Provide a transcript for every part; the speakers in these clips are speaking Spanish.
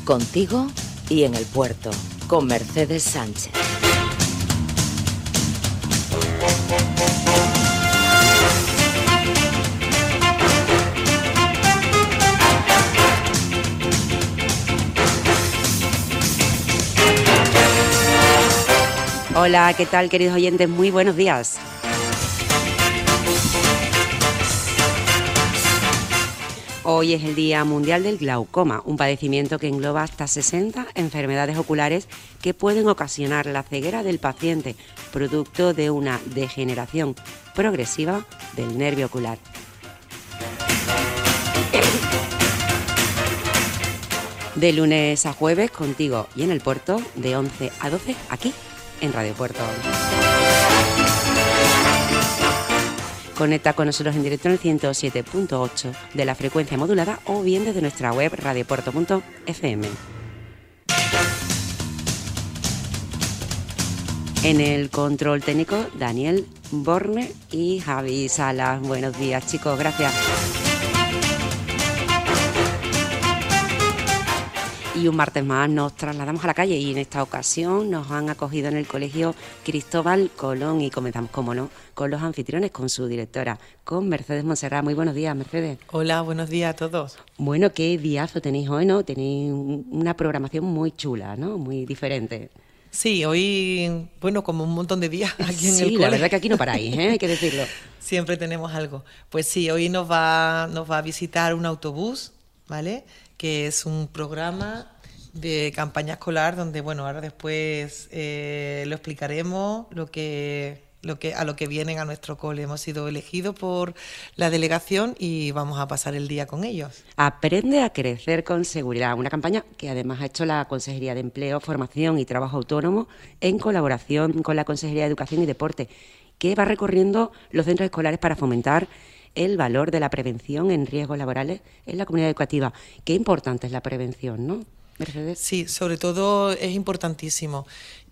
Contigo y en el puerto, con Mercedes Sánchez. Hola, ¿qué tal, queridos oyentes? Muy buenos días. Hoy es el Día Mundial del Glaucoma, un padecimiento que engloba hasta 60 enfermedades oculares que pueden ocasionar la ceguera del paciente, producto de una degeneración progresiva del nervio ocular. De lunes a jueves, contigo y en el puerto, de 11 a 12, aquí en Radio Puerto. Conecta con nosotros en directo en el 107.8 de la frecuencia modulada o bien desde nuestra web radiopuerto.fm. En el control técnico, Daniel Borne y Javi Salas. Buenos días, chicos, gracias. Y un martes más nos trasladamos a la calle y en esta ocasión nos han acogido en el Colegio Cristóbal Colón y comenzamos, como no, con los anfitriones, con su directora, con Mercedes Monserrat. Muy buenos días, Mercedes. Hola, buenos días a todos. Bueno, qué diazo tenéis hoy, ¿no? Tenéis una programación muy chula, ¿no? Muy diferente. Sí, hoy, bueno, como un montón de días aquí en el cole. Sí, la verdad que aquí no paráis, hay que decirlo. Siempre tenemos algo. Pues sí, hoy nos va a visitar un autobús, ¿vale?, que es un programa de campaña escolar donde, bueno, ahora después lo explicaremos, a lo que vienen a nuestro cole. Hemos sido elegidos por la delegación y vamos a pasar el día con ellos. Aprende a crecer con seguridad, una campaña que además ha hecho la Consejería de Empleo, Formación y Trabajo Autónomo en colaboración con la Consejería de Educación y Deporte, que va recorriendo los centros escolares para fomentar el valor de la prevención en riesgos laborales en la comunidad educativa. Qué importante es la prevención, ¿no, Mercedes? Sí, sobre todo es importantísimo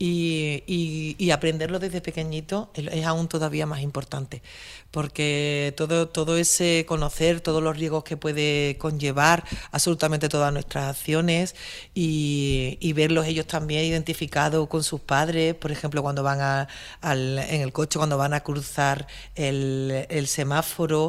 y aprenderlo desde pequeñito es aún todavía más importante, porque todo ese conocer todos los riesgos que puede conllevar absolutamente todas nuestras acciones y verlos ellos también identificados con sus padres, por ejemplo, cuando van en el coche, cuando van a cruzar el semáforo,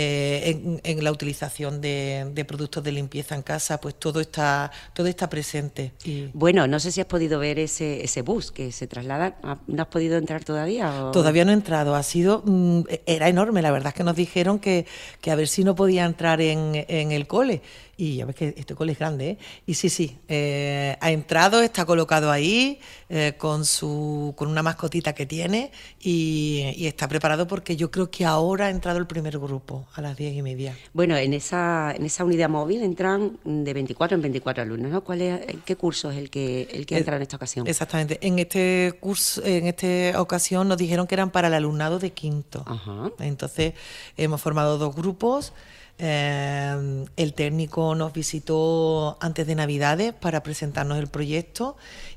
en la utilización de productos de limpieza en casa, pues todo está presente. Bueno, no sé si has podido ver ese bus que se traslada. ¿No has podido entrar todavía? ¿O? Todavía no he entrado. Era enorme. La verdad es que nos dijeron que a ver si no podía entrar en el cole. Y ya ves que este cole es grande, ¿eh? Y sí, ha entrado, está colocado ahí con una mascotita que tiene y está preparado porque yo creo que ahora ha entrado el primer grupo a las 10:30. Bueno, en esa unidad móvil entran de 24 en 24 alumnos, ¿no? ¿Qué curso es el que entra en esta ocasión? Exactamente. En este curso, en esta ocasión nos dijeron que eran para el alumnado de quinto. Ajá. Entonces hemos formado 2 grupos. El técnico nos visitó antes de Navidades para presentarnos el proyecto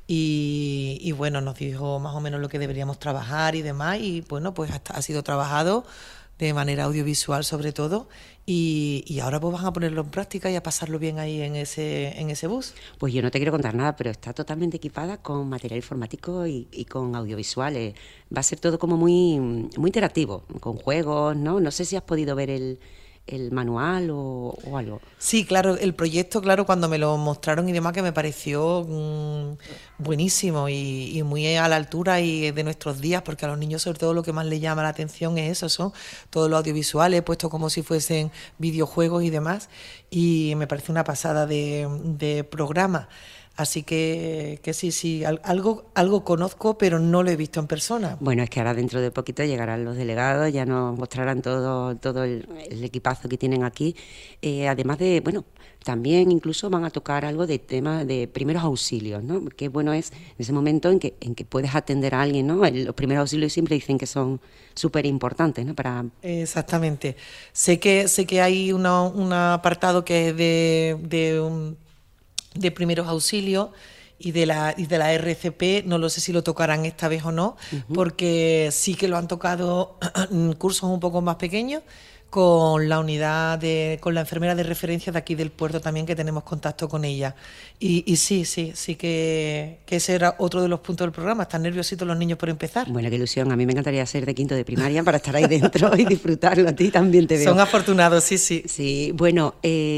y bueno, nos dijo más o menos lo que deberíamos trabajar y demás, y bueno, pues ha sido trabajado de manera audiovisual sobre todo y ahora pues van a ponerlo en práctica y a pasarlo bien ahí en ese bus. Pues yo no te quiero contar nada, pero está totalmente equipada con material informático y con audiovisuales. Va a ser todo como muy, muy interactivo, con juegos, ¿no? No sé si has podido ver el manual o algo. Sí, claro, el proyecto, claro, cuando me lo mostraron y demás, que me pareció buenísimo y muy a la altura y de nuestros días, porque a los niños sobre todo lo que más les llama la atención es eso, son todos los audiovisuales puestos como si fuesen videojuegos y demás, y me parece una pasada de programa. Así que sí, algo conozco, pero no lo he visto en persona. Bueno, es que ahora dentro de poquito llegarán los delegados, ya nos mostrarán todo el equipazo que tienen aquí. Además de, bueno, también incluso van a tocar algo de temas de primeros auxilios, ¿no? Qué bueno es en ese momento en que puedes atender a alguien, ¿no? Los primeros auxilios siempre dicen que son súper importantes, ¿no? Exactamente. Sé que hay un apartado que es de primeros auxilios y de la RCP, no lo sé si lo tocarán esta vez o no, porque sí que lo han tocado en cursos un poco más pequeños, con la con la enfermera de referencia de aquí del puerto también, que tenemos contacto con ella. Y sí que ese era otro de los puntos del programa. Están nerviositos los niños por empezar. Bueno, qué ilusión. A mí me encantaría ser de quinto de primaria para estar ahí dentro y disfrutarlo. A ti también te veo. Son afortunados, sí. Sí, bueno,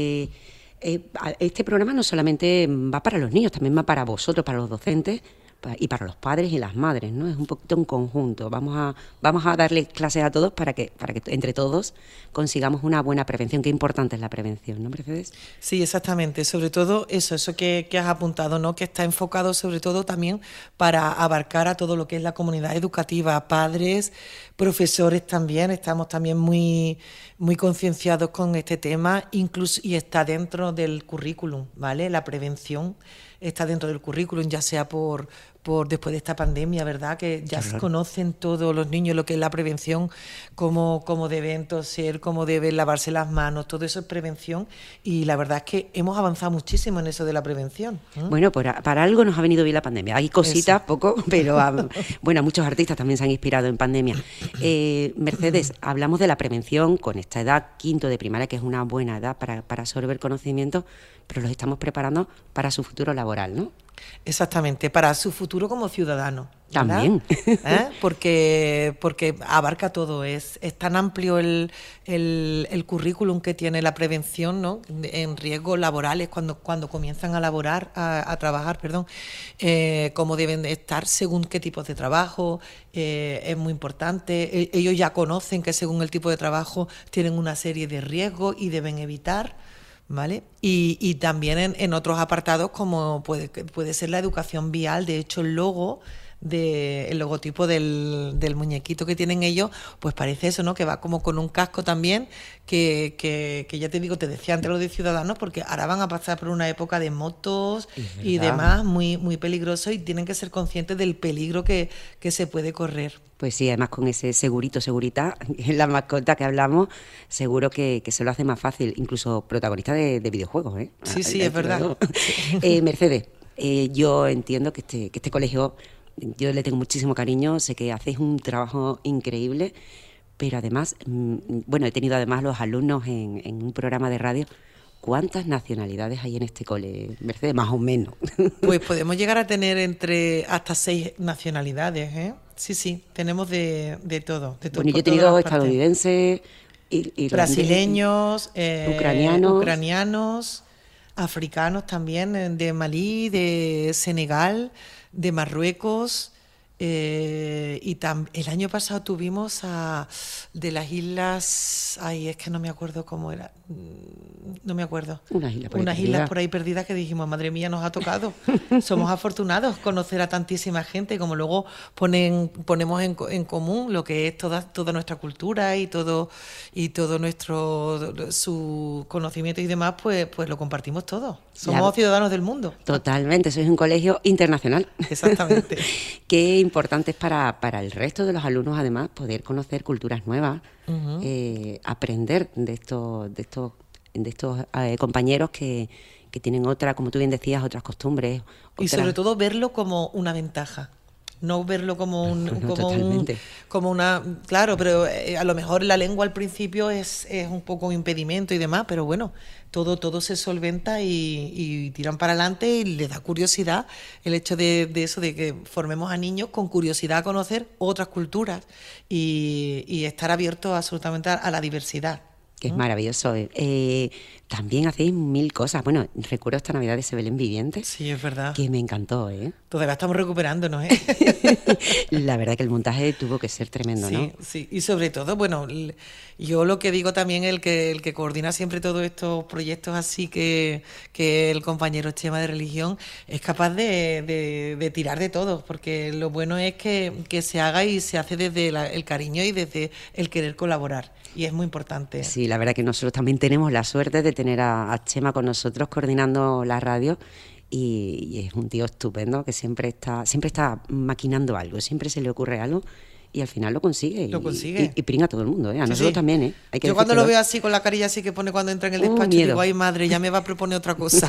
este programa no solamente va para los niños, también va para vosotros, para los docentes y para los padres y las madres, ¿no? Es un poquito un conjunto. Vamos a darle clases a todos para que entre todos consigamos una buena prevención. Qué importante es la prevención, ¿no, Mercedes? Sí, exactamente. Sobre todo eso que has apuntado, ¿no? Que está enfocado sobre todo también para abarcar a todo lo que es la comunidad educativa, padres, profesores también. Estamos también muy concienciados con este tema, incluso, y está dentro del currículum, ¿vale? La prevención está dentro del currículum, ya sea por después de esta pandemia, ¿verdad? Que ya se conocen todos los niños lo que es la prevención, cómo deben toser, cómo deben lavarse las manos, todo eso es prevención, y la verdad es que hemos avanzado muchísimo en eso de la prevención. Bueno, para algo nos ha venido bien la pandemia. Hay cositas, poco, pero bueno, muchos artistas también se han inspirado en pandemia. Mercedes, hablamos de la prevención con esta edad, quinto de primaria, que es una buena edad para absorber conocimiento, pero los estamos preparando para su futuro laboral, ¿no? Exactamente, para su futuro como ciudadano, ¿verdad? También. Porque abarca todo, es tan amplio el currículum que tiene la prevención, ¿no? En riesgos laborales, cuando comienzan a trabajar, cómo deben de estar según qué tipos de trabajo, es muy importante. Ellos ya conocen que según el tipo de trabajo tienen una serie de riesgos y deben evitar, ¿vale? Y también en otros apartados, como puede ser la educación vial. De hecho, el logotipo del muñequito que tienen ellos, pues parece eso, ¿no? Que va como con un casco también, que ya te digo, te decía antes lo de Ciudadanos, porque ahora van a pasar por una época de motos y demás muy, muy peligroso, y tienen que ser conscientes del peligro que se puede correr. Pues sí, además con ese segurita, la mascota que hablamos, seguro que se lo hace más fácil, incluso protagonista de videojuegos, ¿eh? Sí, es verdad. Mercedes, yo entiendo que este colegio, yo le tengo muchísimo cariño, sé que hacéis un trabajo increíble, pero además, bueno, he tenido además los alumnos en un programa de radio. ¿Cuántas nacionalidades hay en este cole, Mercedes? Más o menos. Pues podemos llegar a tener hasta 6 nacionalidades, ¿eh? Sí, tenemos de todo. Bueno, yo he tenido estadounidenses, brasileños, ucranianos, africanos también, de Malí, de Senegal, de Marruecos. Y el año pasado tuvimos de las islas, es que no me acuerdo cómo era, no me acuerdo, unas islas por ahí perdidas, que dijimos, madre mía, nos ha tocado. Somos afortunados conocer a tantísima gente, como luego ponemos en común lo que es toda nuestra cultura y todo su conocimiento y demás, pues lo compartimos todos. Somos ciudadanos del mundo. Totalmente, sois un colegio internacional. Exactamente. Qué importante es para el resto de los alumnos, además, poder conocer culturas nuevas, aprender de estos compañeros que tienen como tú bien decías, otras costumbres. Y sobre todo verlo como una ventaja. No verlo como una... Claro, pero a lo mejor la lengua al principio es un poco un impedimento y demás, pero bueno, todo se solventa y tiran para adelante, y les da curiosidad el hecho de eso, de que formemos a niños con curiosidad a conocer otras culturas y estar abiertos absolutamente a la diversidad. Que es maravilloso. También hacéis 1000 cosas. Bueno, recuerdo esta Navidad de ese Belén viviente. Sí, es verdad. Que me encantó, ¿eh? Todavía estamos recuperándonos, La verdad que el montaje tuvo que ser tremendo, ¿no? Sí. Y sobre todo, bueno, yo lo que digo también, el que coordina siempre todos estos proyectos así, que el compañero Chema de Religión, es capaz de tirar de todo, porque lo bueno es que se haga y se hace desde el cariño y desde el querer colaborar. Y es muy importante. Sí, la verdad que nosotros también tenemos la suerte de tener a Chema con nosotros coordinando la radio, y es un tío estupendo que siempre está maquinando algo, siempre se le ocurre algo y al final lo consigue. Y pringa a todo el mundo, ¿eh? A nosotros también, ¿eh? Yo cuando lo veo así con la carilla así que pone cuando entra en el despacho, digo, ay madre, ya me va a proponer otra cosa.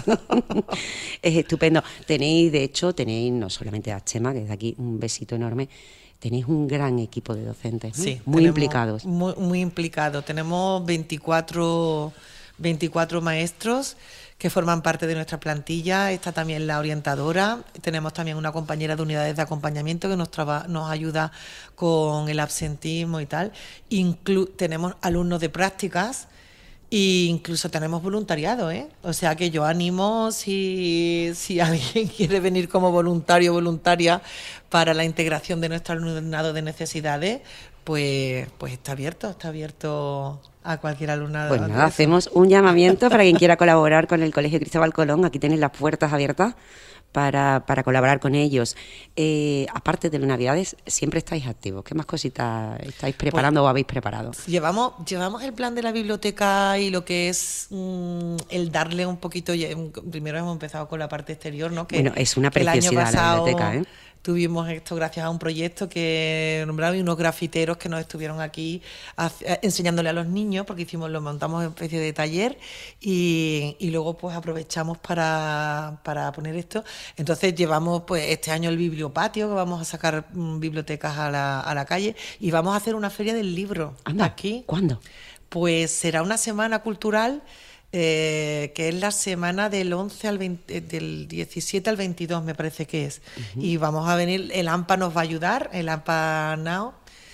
Es estupendo. Tenéis no solamente a Chema, que desde aquí un besito enorme, tenéis un gran equipo de docentes, ¿no? Sí, Muy implicados. Muy implicados. Tenemos 24 maestros que forman parte de nuestra plantilla. Está también la orientadora. Tenemos también una compañera de unidades de acompañamiento que nos ayuda con el absentismo y tal. Tenemos alumnos de prácticas. E incluso tenemos voluntariado, ¿eh? O sea que yo animo, si alguien quiere venir como voluntario o voluntaria para la integración de nuestro alumnado de necesidades, pues está abierto a cualquier alumnado. Pues nada, hacemos un llamamiento para quien quiera colaborar con el Colegio Cristóbal Colón. Aquí tenéis las puertas abiertas para colaborar con ellos. Aparte de las Navidades, siempre estáis activos. ¿Qué más cositas estáis preparando o habéis preparado? Llevamos el plan de la biblioteca y lo que es el darle un poquito. Primero hemos empezado con la parte exterior, ¿no? Bueno, es una preciosidad el año pasado, la biblioteca, ¿eh? Tuvimos esto gracias a un proyecto que nombraron y unos grafiteros que nos estuvieron aquí enseñándole a los niños, porque lo montamos en especie de taller y luego pues aprovechamos para poner esto. Entonces llevamos pues este año el bibliopatio, que vamos a sacar bibliotecas a la calle, y vamos a hacer una feria del libro. Anda, aquí. ¿cuándo? Pues será una semana cultural. Que es la semana del 11 al 20, del 17 al 22 me parece que es. Y vamos a venir, el AMPA nos va a ayudar, el AMPA Now,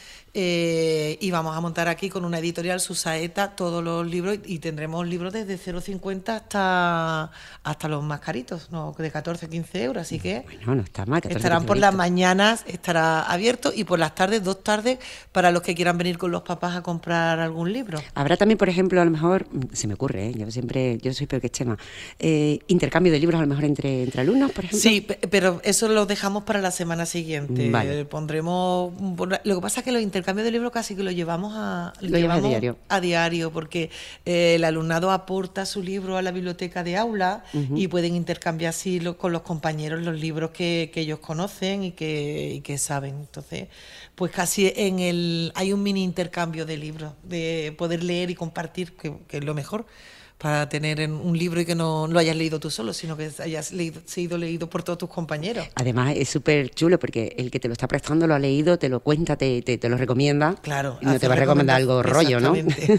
y vamos a montar aquí con una editorial, Susaeta, todos los libros, y tendremos libros desde 0,50 hasta los más caritos, ¿no? De 14, 15 euros, así que bueno, no está mal, 14, estarán por las mañanas, estará abierto, y por las tardes, 2 tardes, para los que quieran venir con los papás a comprar algún libro. Habrá también, por ejemplo, a lo mejor, se me ocurre, ¿eh? Yo soy peor que Chema, intercambio de libros a lo mejor entre alumnos, por ejemplo. Sí, pero eso lo dejamos para la semana siguiente. Vale. Pondremos, lo que pasa es que los intercambios de libros casi que lo llevamos a diario, porque el alumnado aporta su libro a la biblioteca de aula y pueden intercambiar así con los compañeros los libros que ellos conocen y que saben. Entonces, pues casi hay un mini intercambio de libros, de poder leer y compartir, que es lo mejor, para tener un libro y que no lo hayas leído tú solo, sino que hayas sido leído por todos tus compañeros. Además es súper chulo porque el que te lo está prestando lo ha leído, te lo cuenta, te lo recomienda. Claro. Y no te va a recomendar algo rollo, ¿no?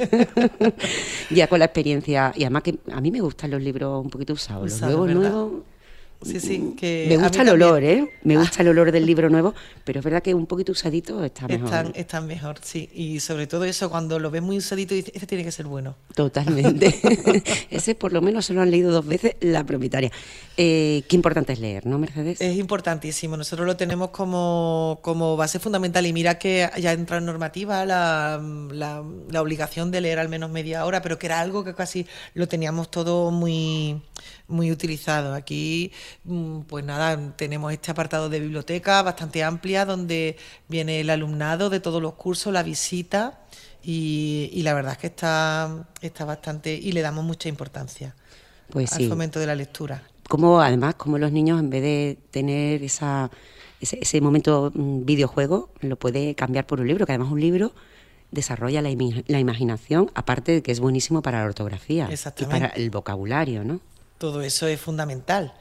Ya con la experiencia. Y además que a mí me gustan los libros un poquito usados, los nuevos. Sí, que me gusta el olor, ¿eh? Me gusta el olor del libro nuevo, pero es verdad que un poquito usadito está mejor. Están mejor, sí. Y sobre todo eso, cuando lo ves muy usadito, dices, ese tiene que ser bueno. Totalmente. Ese por lo menos se lo han leído 2 veces la propietaria. Qué importante es leer, ¿no, Mercedes? Es importantísimo. Nosotros lo tenemos como base fundamental. Y mira que ya entra en normativa la obligación de leer al menos media hora, pero que era algo que casi lo teníamos todo muy utilizado. Aquí, pues nada, tenemos este apartado de biblioteca bastante amplia donde viene el alumnado de todos los cursos, la visita, y la verdad es que está bastante, y le damos mucha importancia al fomento de la lectura. Además, como los niños, en vez de tener ese momento videojuego, lo puede cambiar por un libro, que además un libro desarrolla la imaginación, aparte de que es buenísimo para la ortografía y para el vocabulario, ¿no? Todo eso es fundamental.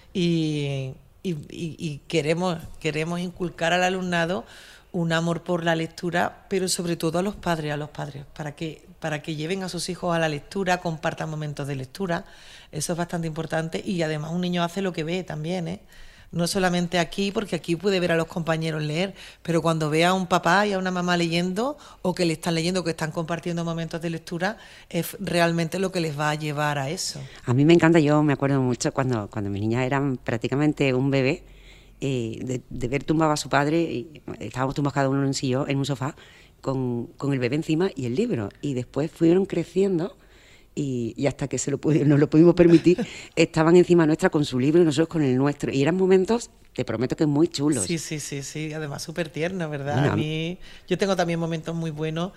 Y queremos inculcar al alumnado un amor por la lectura, pero sobre todo a los padres, para que lleven a sus hijos a la lectura, compartan momentos de lectura. Eso es bastante importante, y además un niño hace lo que ve también, ¿eh? No solamente aquí, porque aquí puede ver a los compañeros leer, pero cuando ve a un papá y a una mamá leyendo, o que le están leyendo, que están compartiendo momentos de lectura, es realmente lo que les va a llevar a eso. A mí me encanta, yo me acuerdo mucho cuando mis niñas eran prácticamente un bebé, de ver tumbado a su padre, y estábamos tumbados cada uno en un sofá, con el bebé encima y el libro, y después fueron creciendo. Y hasta que nos lo pudimos permitir, estaban encima nuestra con su libro y nosotros con el nuestro. Y eran momentos, te prometo que muy chulos. Sí, además súper tierno, ¿verdad? Bueno, a mí, yo tengo también momentos muy buenos,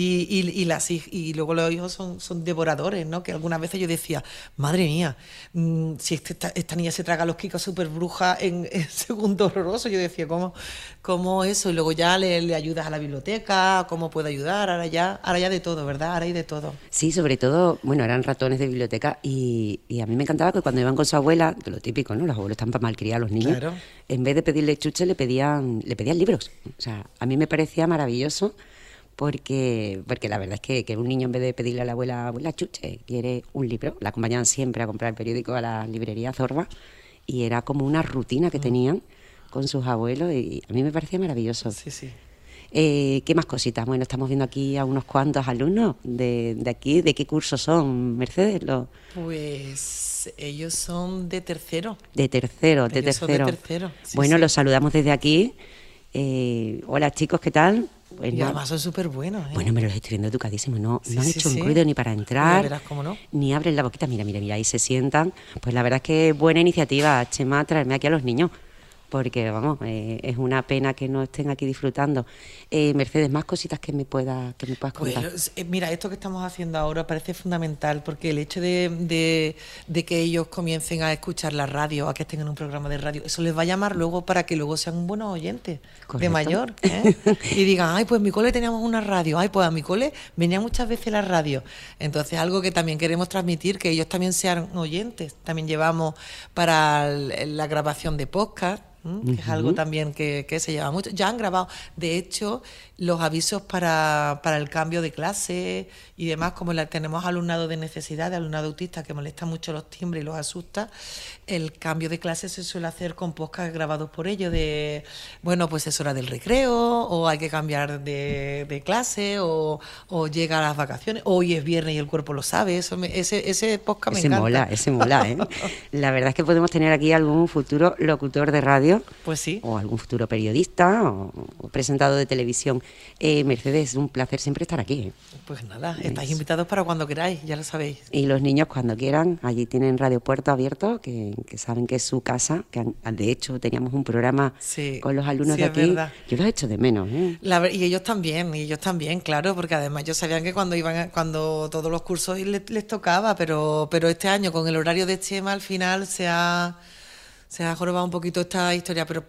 y luego los hijos son devoradores, ¿no? Que algunas veces yo decía, madre mía, si esta niña se traga los Kikos súper bruja en segundo horroroso, yo decía, ¿cómo eso? Y luego ya le ayudas a la biblioteca, ¿cómo puedo ayudar? Ahora ya de todo, ¿verdad? Ahora hay de todo. Sí, sobre todo, bueno, eran ratones de biblioteca, y a mí me encantaba que cuando iban con su abuela, de lo típico, ¿no? Los abuelos están para malcriar a los niños. Claro. en vez de pedirle chuches le pedían libros. O sea, a mí me parecía maravilloso porque la verdad es que un niño, en vez de pedirle a la abuela chuche, quiere un libro. La acompañaban siempre a comprar el periódico a la librería Zorba y era como una rutina que tenían con sus abuelos y a mí me parecía maravilloso. Sí, sí. ¿Qué más cositas? Bueno, estamos viendo aquí a unos cuantos alumnos de aquí. ¿De qué curso son, Mercedes? Pues ellos son de tercero. De tercero. Son de tercero. Sí, bueno, sí. los saludamos desde aquí. Hola, chicos, ¿qué tal? Y además son súper buenos, ¿eh? Bueno, me los estoy viendo educadísimos. No han hecho un sí. ruido ni para entrar. Ya verás cómo no. Ni abren la boquita. Mira, ahí se sientan. Pues la verdad es que buena iniciativa, Chema, traerme aquí a los niños. Porque, vamos, es una pena que no estén aquí disfrutando. Mercedes, más cositas que me puedas contar. Pues, mira, esto que estamos haciendo ahora parece fundamental, porque el hecho de que ellos comiencen a escuchar la radio, a que estén en un programa de radio, eso les va a llamar luego para que luego sean buenos oyentes. Correcto. De mayor, ¿eh? Y digan, ay, pues en mi cole teníamos una radio, ay, pues a mi cole venía muchas veces la radio. Entonces, algo que también queremos transmitir, que ellos también sean oyentes. También llevamos para la grabación de podcast, que es algo también que se lleva mucho. Ya han grabado, de hecho, los avisos para el cambio de clase y demás, como tenemos alumnado de necesidad, de alumnado autista que molesta mucho los timbres y los asusta, el cambio de clase se suele hacer con podcast grabados por ellos de, bueno, pues es hora del recreo, o hay que cambiar de clase, o llega a las vacaciones, o hoy es viernes y el cuerpo lo sabe. Ese podcast me encanta. Ese mola, ¿eh? La verdad es que podemos tener aquí algún futuro locutor de radio. Pues sí. O algún futuro periodista o presentador de televisión. Mercedes, un placer siempre estar aquí. Pues nada, estáis invitados para cuando queráis, ya lo sabéis. Y los niños cuando quieran, allí tienen Radio Puerto abierto, que saben que es su casa, que de hecho teníamos un programa con los alumnos de aquí. Verdad. Yo los echo de menos, ¿eh? Y ellos también, claro, porque además ellos sabían que cuando todos los cursos les tocaba, pero este año con el horario de Chema al final se ha jorobado un poquito esta historia, pero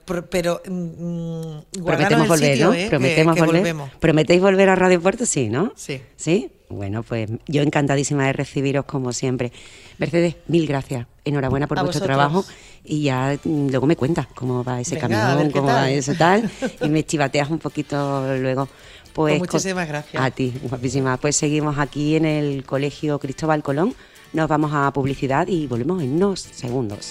prometemos volver, sitio, ¿no? Prometemos volver. Volvemos. ¿Prometéis volver a Radio Puerto? Sí, ¿no? Sí. ¿Sí? Bueno, pues yo encantadísima de recibiros como siempre. Mercedes, mil gracias. Enhorabuena por vuestro trabajo y ya luego me cuentas cómo va ese camión, cómo va eso tal, y me chivateas un poquito luego. Pues muchísimas gracias. A ti, guapísima. Pues seguimos aquí en el Colegio Cristóbal Colón. Nos vamos a publicidad y volvemos en unos segundos.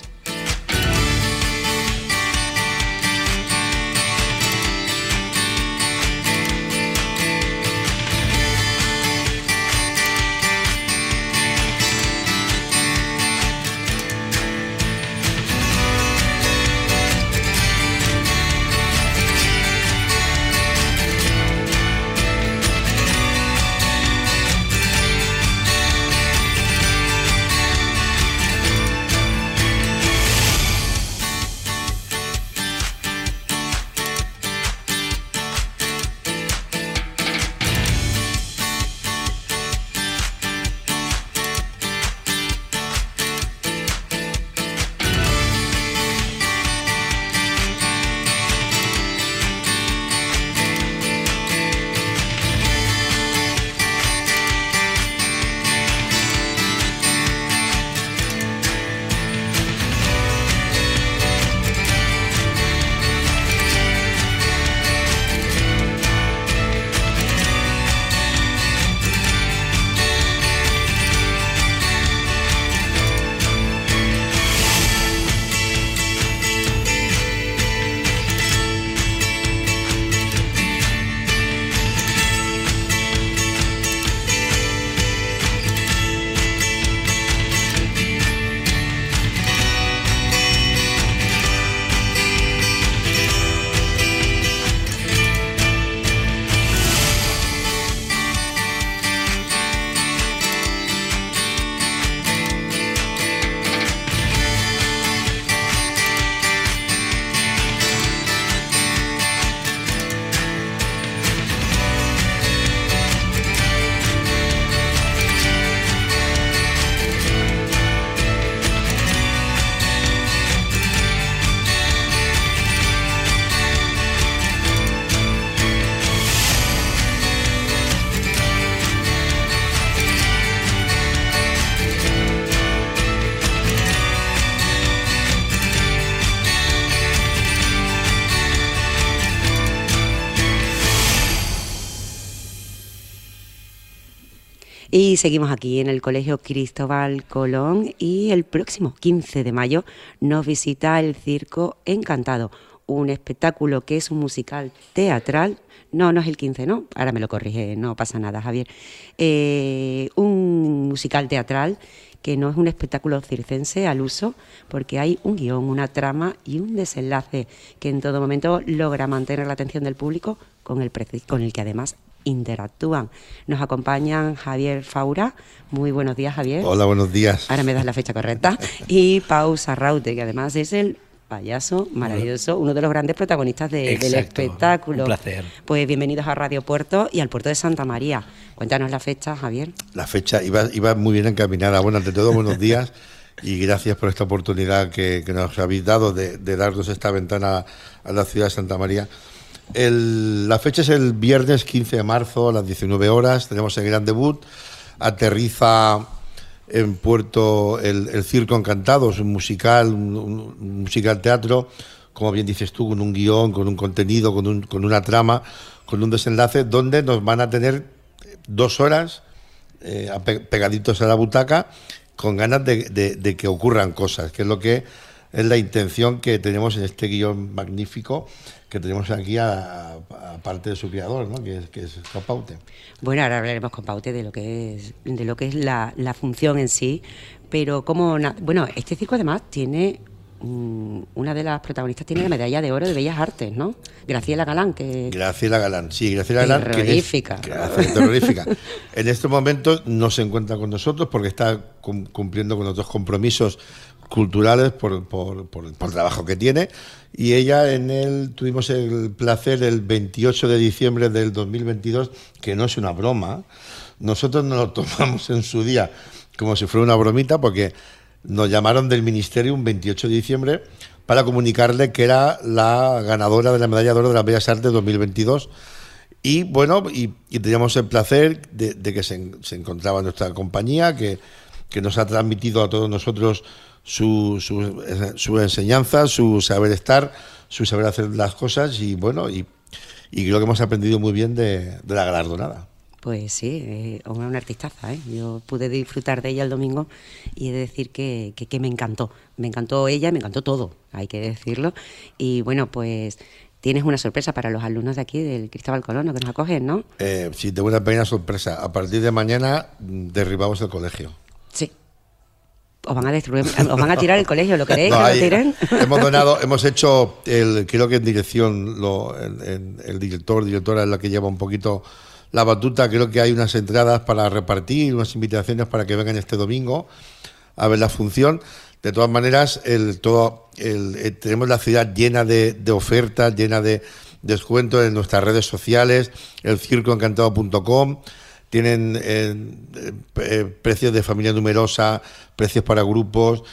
Y seguimos aquí en el Colegio Cristóbal Colón y el próximo 15 de mayo nos visita el Circo Encantado, un espectáculo que es un musical teatral. No es el 15, ¿no? Ahora me lo corrige, no pasa nada, Javier. Un musical teatral que no es un espectáculo circense al uso, porque hay un guión, una trama y un desenlace que en todo momento logra mantener la atención del público con el que además interactúan. Nos acompañan Javier Faura. Muy buenos días, Javier. Hola, buenos días. Ahora me das la fecha correcta. Y Pau Sarraute, que además es el payaso maravilloso, uno de los grandes protagonistas del espectáculo. Un placer. Pues bienvenidos a Radio Puerto y al puerto de Santa María. Cuéntanos la fecha, Javier. La fecha iba muy bien encaminada. Bueno, ante todo, buenos días y gracias por esta oportunidad que nos habéis dado de darnos esta ventana a la ciudad de Santa María. La fecha es el viernes 15 de marzo a las 19 horas. Tenemos el gran debut. Aterriza en Puerto el Circo Encantado. Es un musical, un musical teatro, como bien dices tú, con un guión, con un contenido, con una trama, con un desenlace, donde nos van a tener 2 horas pegaditos a la butaca, con ganas de que ocurran cosas, que es lo que es la intención que tenemos en este guión magnífico que tenemos aquí a parte de su creador, ¿no? que es Paute. Bueno, ahora hablaremos con Paute de lo que es la función en sí, pero bueno, este circo además tiene una de las protagonistas tiene la medalla de oro de Bellas Artes, ¿no? Graciela Galán, Graciela Galán, sí, Graciela Galán. Terrorífica. Terrorífica. En este momento no se encuentra con nosotros porque está cumpliendo con otros compromisos culturales por el trabajo que tiene, y ella tuvimos el placer el 28 de diciembre del 2022, que no es una broma, nosotros nos lo tomamos en su día como si fuera una bromita, porque nos llamaron del ministerio un 28 de diciembre para comunicarle que era la ganadora de la medalla de oro de las Bellas Artes 2022. Y bueno, y teníamos el placer de que se encontraba en nuestra compañía, que nos ha transmitido a todos nosotros su enseñanza, su saber estar, su saber hacer las cosas, y bueno, y creo que hemos aprendido muy bien de la galardonada. Pues sí, una artistaza, ¿eh? Yo pude disfrutar de ella el domingo y he de decir que me encantó. Me encantó ella, me encantó todo, hay que decirlo. Y bueno, pues tienes una sorpresa para los alumnos de aquí del Cristóbal Colón, que nos acogen, ¿no? Sí, tengo una pequeña sorpresa. A partir de mañana derribamos el colegio. Sí. Os van a destruir, os van a tirar el colegio, ¿lo queréis? No, ¿que lo tiren? Hemos hecho, creo que en dirección, el directora es la que lleva un poquito la batuta. Creo que hay unas entradas para repartir, unas invitaciones para que vengan este domingo a ver la función. De todas maneras, tenemos la ciudad llena de ofertas, llena de descuentos en nuestras redes sociales, el circoencantado.com. Tienen precios de familia numerosa, precios para grupos,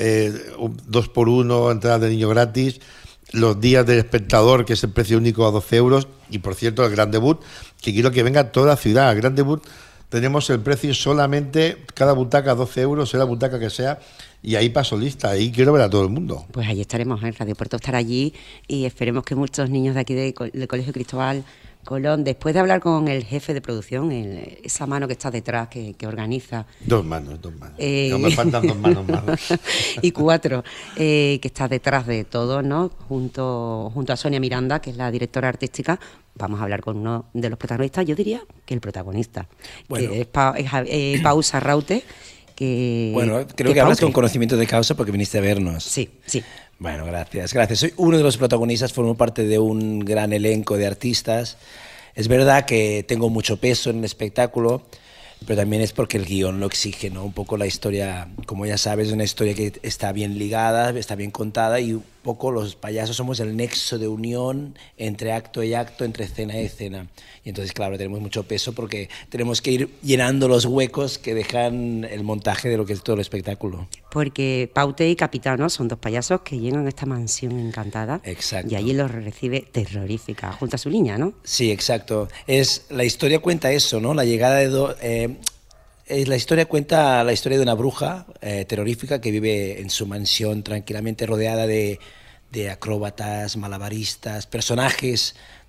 2x1, entradas de niño gratis, los días del espectador, que es el precio único a 12 euros, y por cierto, el gran debut, que quiero que venga toda la ciudad. El gran debut tenemos el precio solamente, cada butaca 12 euros, sea la butaca que sea, y ahí paso lista, ahí quiero ver a todo el mundo. Pues ahí estaremos, Radio Puerto estará allí, y esperemos que muchos niños de aquí del Colegio Cristóbal Colón, después de hablar con el jefe de producción, esa mano que está detrás, que organiza... Dos manos. No me faltan 2 manos más. Y 4, que está detrás de todo, ¿no? Junto a Sonia Miranda, que es la directora artística, vamos a hablar con uno de los protagonistas, yo diría que el protagonista, bueno, que es Pau Sarraute. Bueno, creo que hablas con conocimiento de causa porque viniste a vernos. Sí. Bueno, gracias. Soy uno de los protagonistas, formo parte de un gran elenco de artistas. Es verdad que tengo mucho peso en el espectáculo, pero también es porque el guión lo exige, ¿no? Un poco la historia, como ya sabes, es una historia que está bien ligada, está bien contada, y un poco los payasos somos el nexo de unión entre acto y acto, entre escena y escena. Y entonces, claro, tenemos mucho peso porque tenemos que ir llenando los huecos que dejan el montaje de lo que es todo el espectáculo. Porque Paute y Capitano son 2 payasos que llegan a esta mansión encantada. Exacto. Y allí los recibe Terrorífica, junto a su niña, ¿no? Sí, exacto. La historia cuenta eso, ¿no? La llegada de la historia cuenta la historia de una bruja terrorífica que vive en su mansión tranquilamente rodeada de acróbatas, malabaristas, personajes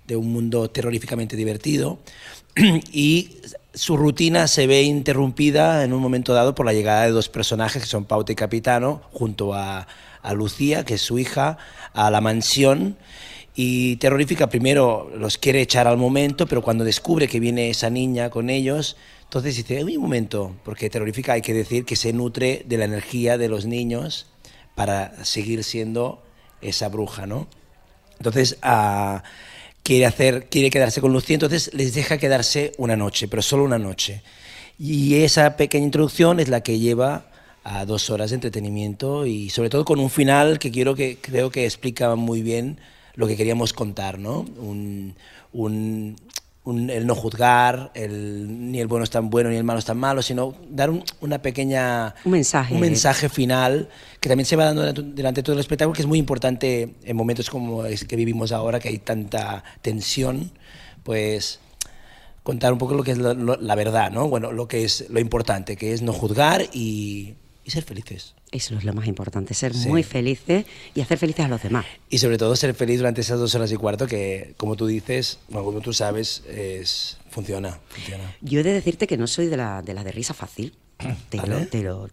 de un mundo terroríficamente divertido, y su rutina se ve interrumpida en un momento dado por la llegada de dos personajes que son Pauta y Capitano, junto a Lucía, que es su hija, a la mansión. Y Terrorífica primero los quiere echar al momento, pero cuando descubre que viene esa niña con ellos, entonces dice, un momento, porque Terrorífica hay que decir que se nutre de la energía de los niños para seguir siendo esa bruja, ¿no? Entonces quiere quedarse con Lucía, entonces les deja quedarse una noche, pero solo una noche. Y esa pequeña introducción es la que lleva a 2 horas de entretenimiento, y sobre todo con un final que creo que explica muy bien lo que queríamos contar, ¿no? El no juzgar, ni el bueno es tan bueno ni el malo es tan malo, sino dar un mensaje final que también se va dando durante todo el espectáculo, que es muy importante en momentos como es que vivimos ahora, que hay tanta tensión, pues contar un poco lo que es la verdad, ¿no? Bueno, lo que es lo importante, que es no juzgar y ser felices. Eso es lo más importante, ser muy felices y hacer felices a los demás. Y sobre todo ser feliz durante esas 2 horas y cuarto que, como tú dices, bueno, como tú sabes, funciona. Yo he de decirte que no soy de la de risa fácil, ¿Vale?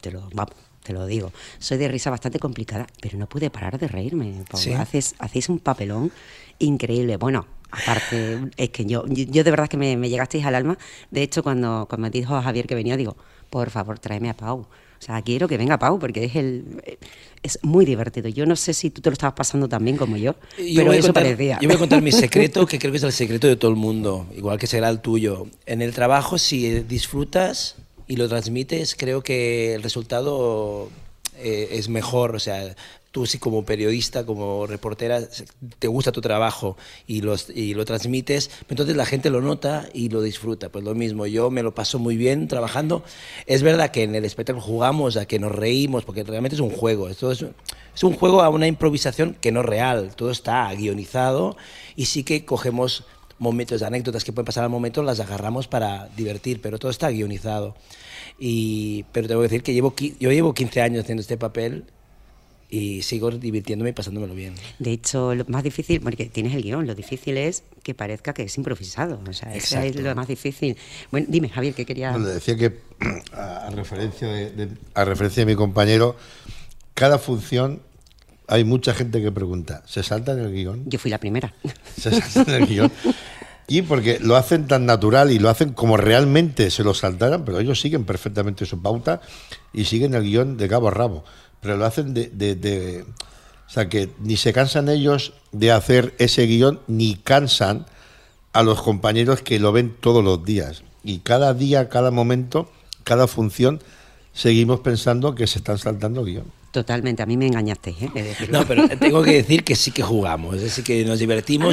te lo digo. Soy de risa bastante complicada, pero no pude parar de reírme. ¿Sí? Hacéis un papelón increíble. Bueno, aparte, es que yo de verdad que me llegasteis al alma. De hecho, cuando me dijo Javier que venía, digo, por favor, tráeme a Pau. O sea, quiero que venga Pau, porque es muy divertido. Yo no sé si tú te lo estabas pasando tan bien como yo, pero eso parecía. Yo voy a contar mi secreto, que creo que es el secreto de todo el mundo, igual que será el tuyo. En el trabajo, si disfrutas y lo transmites, creo que el resultado es mejor. O sea, tú si como periodista, como reportera, te gusta tu trabajo y lo transmites, entonces la gente lo nota y lo disfruta. Pues lo mismo, yo me lo paso muy bien trabajando. Es verdad que en el espectáculo jugamos a que nos reímos, porque realmente es un juego. Esto es un juego a una improvisación que no es real. Todo está guionizado y sí que cogemos momentos, anécdotas que pueden pasar al momento, las agarramos para divertir, pero todo está guionizado. Pero tengo que decir que yo llevo 15 años haciendo este papel y sigo divirtiéndome y pasándomelo bien. De hecho, lo más difícil, porque tienes el guión, lo difícil es que parezca que es improvisado. O sea, eso es lo más difícil. Bueno, dime, Javier, ¿qué querías...? Bueno, decía que, a referencia de mi compañero, cada función hay mucha gente que pregunta, ¿se salta en el guión? Yo fui la primera. Se salta en el guión. Y porque lo hacen tan natural y lo hacen como realmente se lo saltaran, pero ellos siguen perfectamente su pauta y siguen el guión de cabo a rabo. Pero lo hacen o sea, que ni se cansan ellos de hacer ese guión, ni cansan a los compañeros que lo ven todos los días. Y cada día, cada momento, cada función, seguimos pensando que se están saltando el guión. Totalmente, a mí me engañaste, ¿eh? De decirlo. No, pero tengo que decir que sí que jugamos, es decir, que nos divertimos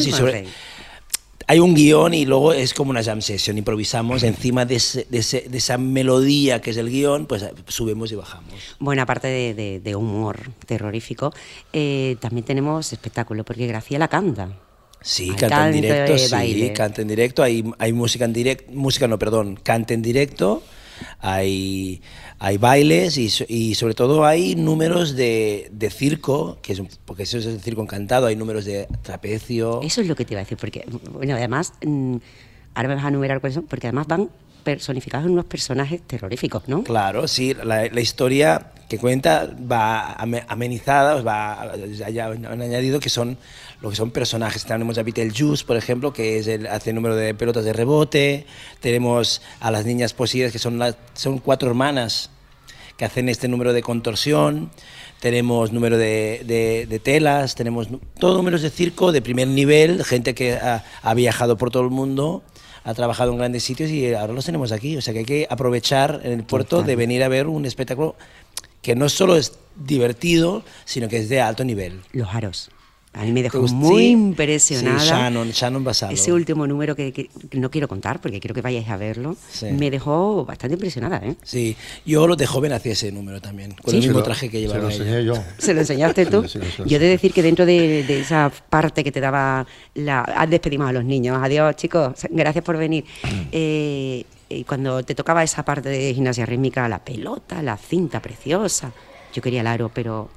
hay un guión y luego es como una jam session, improvisamos encima de esa melodía que es el guión, pues subimos y bajamos. Bueno, aparte de humor terrorífico, también tenemos espectáculo, porque Graciela canta. Sí, canta en directo, canta en directo, hay música en directo, canta en directo, hay bailes y sobre todo hay números de circo, porque eso es el circo encantado, hay números de trapecio. Eso es lo que te iba a decir, porque, bueno, además, ahora me vas a enumerar cuáles son, porque además van personificados en unos personajes terroríficos, ¿no? Claro, sí, la historia que cuenta va amenizada, ya han añadido que son lo que son personajes. Tenemos a Beetlejuice, por ejemplo, que hace el número de pelotas de rebote. Tenemos a las niñas poseídas, que son 4 hermanas que hacen este número de contorsión. Tenemos número de telas, tenemos todos números de circo de primer nivel, gente que ha viajado por todo el mundo, ha trabajado en grandes sitios y ahora los tenemos aquí. O sea que hay que aprovechar en el puerto de venir a ver un espectáculo que no solo es divertido, sino que es de alto nivel. Los aros. A mí me dejó muy impresionada. Sí, Shannon Basalo. Ese último número que no quiero contar porque quiero que vayáis a verlo. Sí. Me dejó bastante impresionada, ¿eh? Sí, yo de joven hacía ese número también, con el mismo traje que llevaba ella. Se lo enseñé yo. ¿Se lo enseñaste tú? Yo he de decir que dentro de esa parte que te daba despedimos a los niños. Adiós, chicos, gracias por venir. Y cuando te tocaba esa parte de gimnasia rítmica, la pelota, la cinta preciosa, yo quería el aro, pero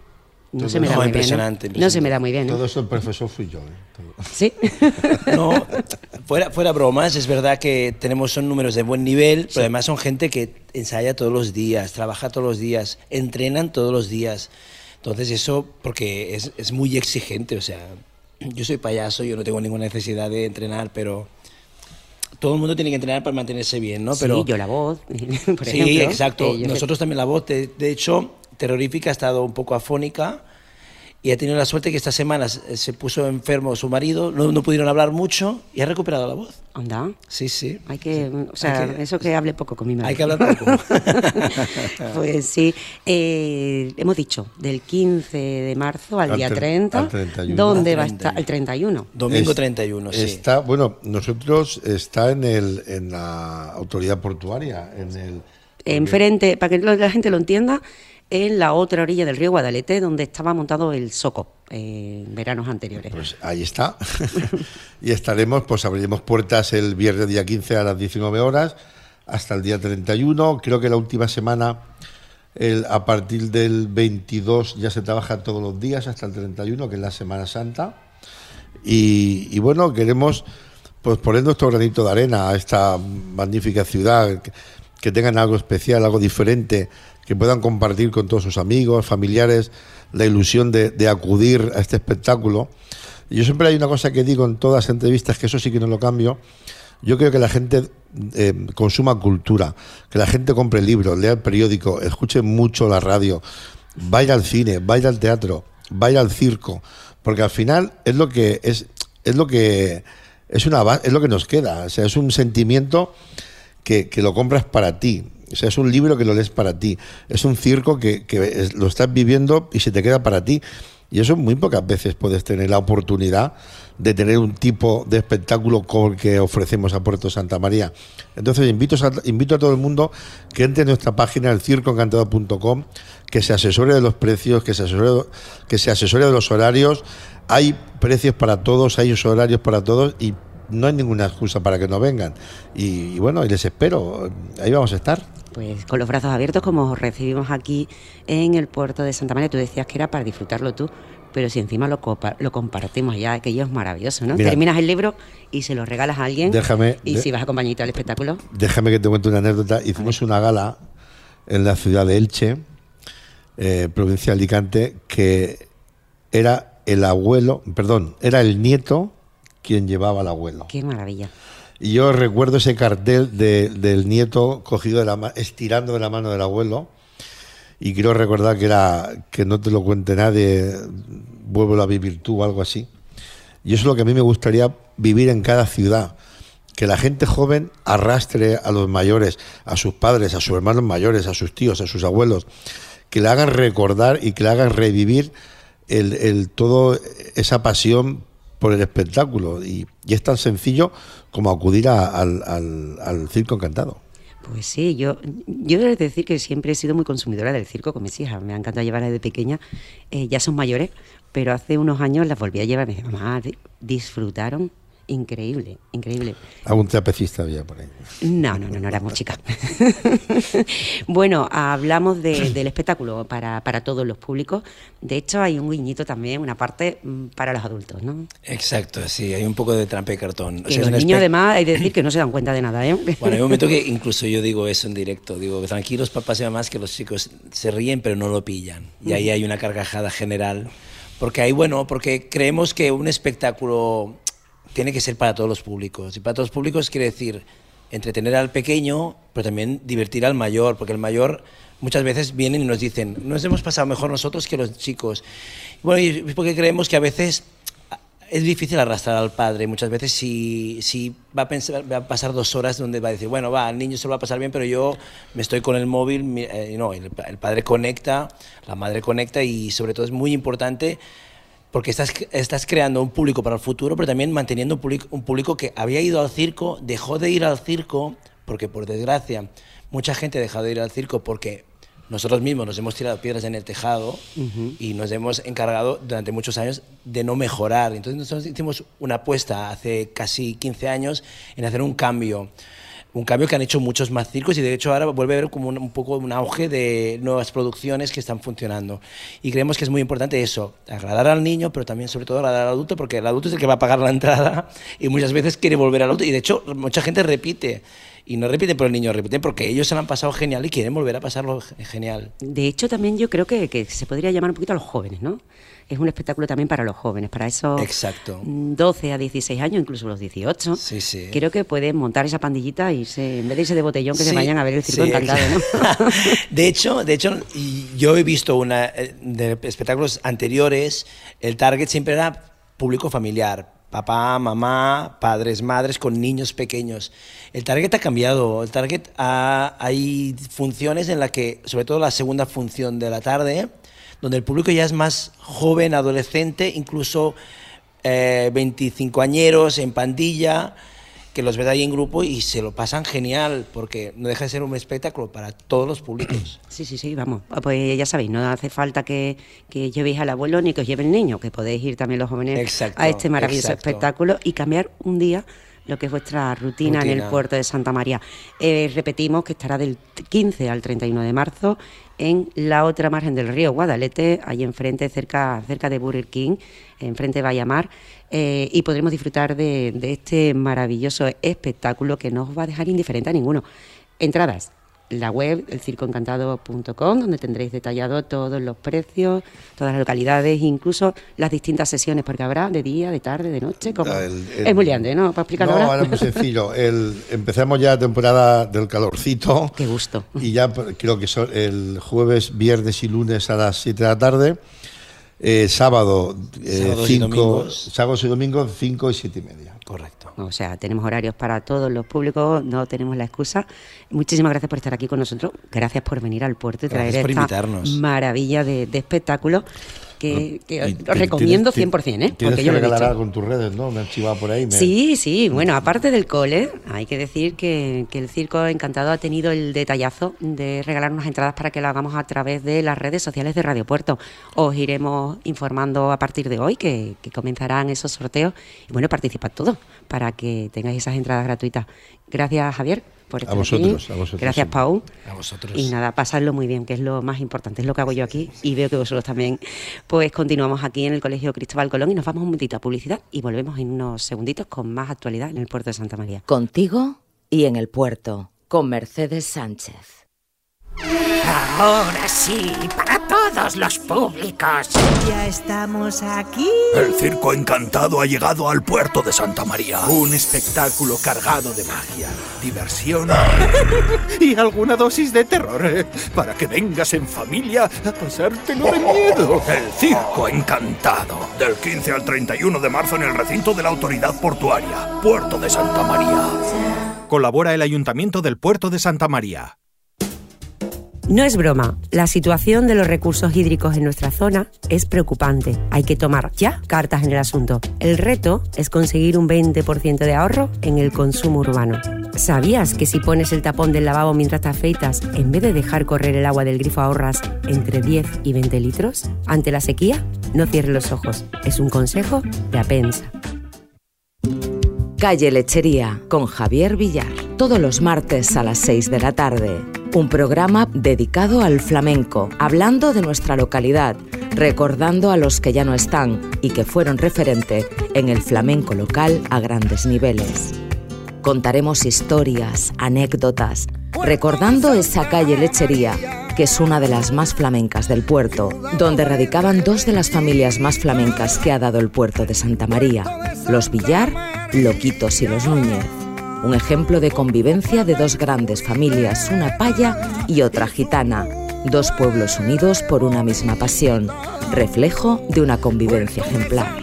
No se me da muy impresionante, bien. No se me da muy bien. Todo eso el profesor fui yo. Sí. No, fuera bromas, es verdad que son números de buen nivel, pero además son gente que ensaya todos los días, trabaja todos los días, entrenan todos los días. Entonces eso, porque es muy exigente, o sea, yo soy payaso, yo no tengo ninguna necesidad de entrenar, pero todo el mundo tiene que entrenar para mantenerse bien, ¿no? Pero, sí, yo la voz, por ejemplo. Sí, exacto. Nosotros también la voz. De hecho, Terrorífica ha estado un poco afónica y ha tenido la suerte que esta semana se puso enfermo su marido, no pudieron hablar mucho y ha recuperado la voz. ¿Anda? Sí. Hay que, eso que hable poco con mi madre. Hay que hablar poco. Pues sí. Hemos dicho, del 15 de marzo al día 30. Al 31. ¿Dónde va a estar? El 31. Domingo 31, sí. Está, bueno, está en la autoridad portuaria, Enfrente, para que la gente lo entienda, en la otra orilla del río Guadalete, donde estaba montado el Soco en veranos anteriores. Pues ahí está. Y estaremos, pues abriremos puertas el viernes día 15 a las 19 horas hasta el día 31. Creo que la última semana, a partir del 22, ya se trabaja todos los días hasta el 31, que es la Semana Santa. Y bueno, queremos pues poner nuestro granito de arena a esta magnífica ciudad, que tengan algo especial, algo diferente, que puedan compartir con todos sus amigos, familiares, la ilusión de acudir a este espectáculo. Y yo siempre hay una cosa que digo en todas las entrevistas, que eso sí que no lo cambio. Yo creo que la gente consuma cultura, que la gente compre libros, lea el periódico, escuche mucho la radio, vaya al cine, vaya al teatro, vaya al circo, porque al final es lo que nos queda. O sea, es un sentimiento que lo compras para ti. O sea, es un libro que lo lees para ti. Es un circo que lo estás viviendo y se te queda para ti. Y eso muy pocas veces puedes tener la oportunidad de tener un tipo de espectáculo como el que ofrecemos a Puerto Santa María. Entonces invito a todo el mundo que entre en nuestra página, elcircoencantado.com, que se asesore de los precios, que se asesore de los horarios. Hay precios para todos, hay horarios para todos y no hay ninguna excusa para que no vengan. Y bueno, y les espero. Ahí vamos a estar. Pues con los brazos abiertos, como os recibimos aquí en el puerto de Santa María. Tú decías que era para disfrutarlo tú, pero si encima lo compartimos ya, aquello es maravilloso, ¿no? Mira, terminas el libro y se lo regalas a alguien. Si vas acompañadito al espectáculo. Déjame que te cuente una anécdota. Hicimos una gala en la ciudad de Elche, provincia de Alicante, que era era el nieto quien llevaba al abuelo. Qué maravilla. Y yo recuerdo ese cartel del nieto cogido estirando de la mano del abuelo, y quiero recordar que no te lo cuente nadie, vuélvelo a vivir tú o algo así. Y eso es lo que a mí me gustaría vivir en cada ciudad, que la gente joven arrastre a los mayores, a sus padres, a sus hermanos mayores, a sus tíos, a sus abuelos, que le hagan recordar y que le hagan revivir todo esa pasión por el espectáculo, y es tan sencillo como acudir al Circo Encantado. Pues sí, yo debo decir que siempre he sido muy consumidora del circo con mis hijas. Me ha encantado llevarlas desde pequeña. Ya son mayores, pero hace unos años las volví a llevar. Me dije, mamá, disfrutaron. Increíble, increíble. ¿Algún trapecista había por ahí? No, era muy chica. Bueno, hablamos del espectáculo para todos los públicos. De hecho, hay un guiñito también, una parte para los adultos, ¿no? Exacto, sí, hay un poco de trampa y cartón. Que los niños, además, hay que decir que no se dan cuenta de nada, ¿eh? Bueno, hay un momento que incluso yo digo eso en directo. Digo, tranquilos papás y mamás, que los chicos se ríen pero no lo pillan. Y ahí hay una carcajada general. Porque creemos que un espectáculo tiene que ser para todos los públicos. Y para todos los públicos quiere decir entretener al pequeño, pero también divertir al mayor, porque el mayor muchas veces vienen y nos dicen, nos hemos pasado mejor nosotros que los chicos. Bueno, y porque creemos que a veces es difícil arrastrar al padre. Muchas veces si va a pasar 2 horas donde va a decir, bueno, el niño se lo va a pasar bien, pero yo me estoy con el móvil. No, el padre conecta, la madre conecta, y sobre todo es muy importante porque estás creando un público para el futuro, pero también manteniendo un público que había ido al circo, dejó de ir al circo, porque por desgracia mucha gente ha dejado de ir al circo porque nosotros mismos nos hemos tirado piedras en el tejado y nos hemos encargado durante muchos años de no mejorar. Entonces nosotros hicimos una apuesta hace casi 15 años en hacer un cambio. un cambio que han hecho muchos más circos y de hecho ahora vuelve a haber como un poco un auge de nuevas producciones que están funcionando. Y creemos que es muy importante eso, agradar al niño, pero también sobre todo agradar al adulto, porque el adulto es el que va a pagar la entrada y muchas veces quiere volver al adulto. Y de hecho mucha gente repite. Y no repiten por el niño, repiten porque ellos se lo han pasado genial y quieren volver a pasarlo genial. De hecho, también yo creo que se podría llamar un poquito a los jóvenes, ¿no? Es un espectáculo también para los jóvenes, para esos Exacto. 12 a 16 años, incluso los 18. Sí, sí. Creo que pueden montar esa pandillita y en vez de irse de botellón, que Sí, se vayan a ver el Circo sí, Encantado, ¿no? De hecho, yo he visto de espectáculos anteriores, el target siempre era público familiar. Papá, mamá, padres, madres con niños pequeños. El target ha cambiado. El target hay funciones en las que, sobre todo la segunda función de la tarde, donde el público ya es más joven, adolescente, incluso 25añeros en pandilla, que los ves ahí en grupo y se lo pasan genial, porque no deja de ser un espectáculo para todos los públicos. Sí, vamos. Pues ya sabéis, no hace falta que llevéis al abuelo ni que os lleve el niño, que podéis ir también los jóvenes Exacto, a este maravilloso exacto. espectáculo y cambiar un día lo que es vuestra rutina en el puerto de Santa María. Repetimos que estará del 15 al 31 de marzo en la otra margen del río Guadalete, ahí enfrente, cerca de Burger King, enfrente de Vallamar, y podremos disfrutar de este maravilloso espectáculo que no os va a dejar indiferente a ninguno. Entradas, la web, elcircoencantado.com, donde tendréis detallado todos los precios, todas las localidades, incluso las distintas sesiones, porque habrá de día, de tarde, de noche, como es muy liante, ¿no? ¿Para explicarlo No, ahora? ahora es muy sencillo. Empezamos ya temporada del calorcito. Qué gusto. Y ya creo que son el jueves, viernes y lunes a las 7 de la tarde. Sábados y domingos 5 y 7 y media. Correcto. O sea, tenemos horarios para todos los públicos, no tenemos la excusa. Muchísimas gracias por estar aquí con nosotros. Gracias por venir al puerto y traer Gracias por esta invitarnos. maravilla de espectáculo que os recomiendo 100%, ¿eh? Tienes Porque que yo lo he regalar dicho. algo en tus redes, ¿no? Me han chivado por ahí. Sí. Bueno, aparte del cole, hay que decir que el Circo Encantado ha tenido el detallazo de regalar unas entradas para que lo hagamos a través de las redes sociales de Radio Puerto. Os iremos informando a partir de hoy que comenzarán esos sorteos. Y bueno, participad todos para que tengáis esas entradas gratuitas. Gracias, Javier, por estar aquí. A vosotros. Gracias, Pau. A vosotros. Y nada, pasadlo muy bien, que es lo más importante, es lo que hago yo aquí y veo que vosotros también. Pues continuamos aquí en el Colegio Cristóbal Colón y nos vamos un momentito a publicidad y volvemos en unos segunditos con más actualidad en el puerto de Santa María. Contigo y en el puerto, con Mercedes Sánchez. Ahora sí, para todos los públicos. Ya estamos aquí. El Circo Encantado ha llegado al puerto de Santa María. Un espectáculo cargado de magia, diversión Y alguna dosis de terror, para que vengas en familia a pasártelo de miedo. El Circo Encantado. Del 15 al 31 de marzo en el recinto de la Autoridad Portuaria, Puerto de Santa María. Colabora el Ayuntamiento del Puerto de Santa María. No es broma, la situación de los recursos hídricos en nuestra zona es preocupante. Hay que tomar ya cartas en el asunto. El reto es conseguir un 20% de ahorro en el consumo urbano. ¿Sabías que si pones el tapón del lavabo mientras te afeitas, en vez de dejar correr el agua del grifo ahorras entre 10 y 20 litros? Ante la sequía, no cierres los ojos. Es un consejo de Apensa. Calle Lechería, con Javier Villar. Todos los martes a las 6 de la tarde. Un programa dedicado al flamenco, hablando de nuestra localidad, recordando a los que ya no están y que fueron referente en el flamenco local a grandes niveles. Contaremos historias, anécdotas, recordando esa calle Lechería, que es una de las más flamencas del puerto, donde radicaban dos de las familias más flamencas que ha dado el puerto de Santa María, los Villar, Loquitos y los Núñez. Un ejemplo de convivencia de dos grandes familias, una paya y otra gitana, dos pueblos unidos por una misma pasión, reflejo de una convivencia ejemplar.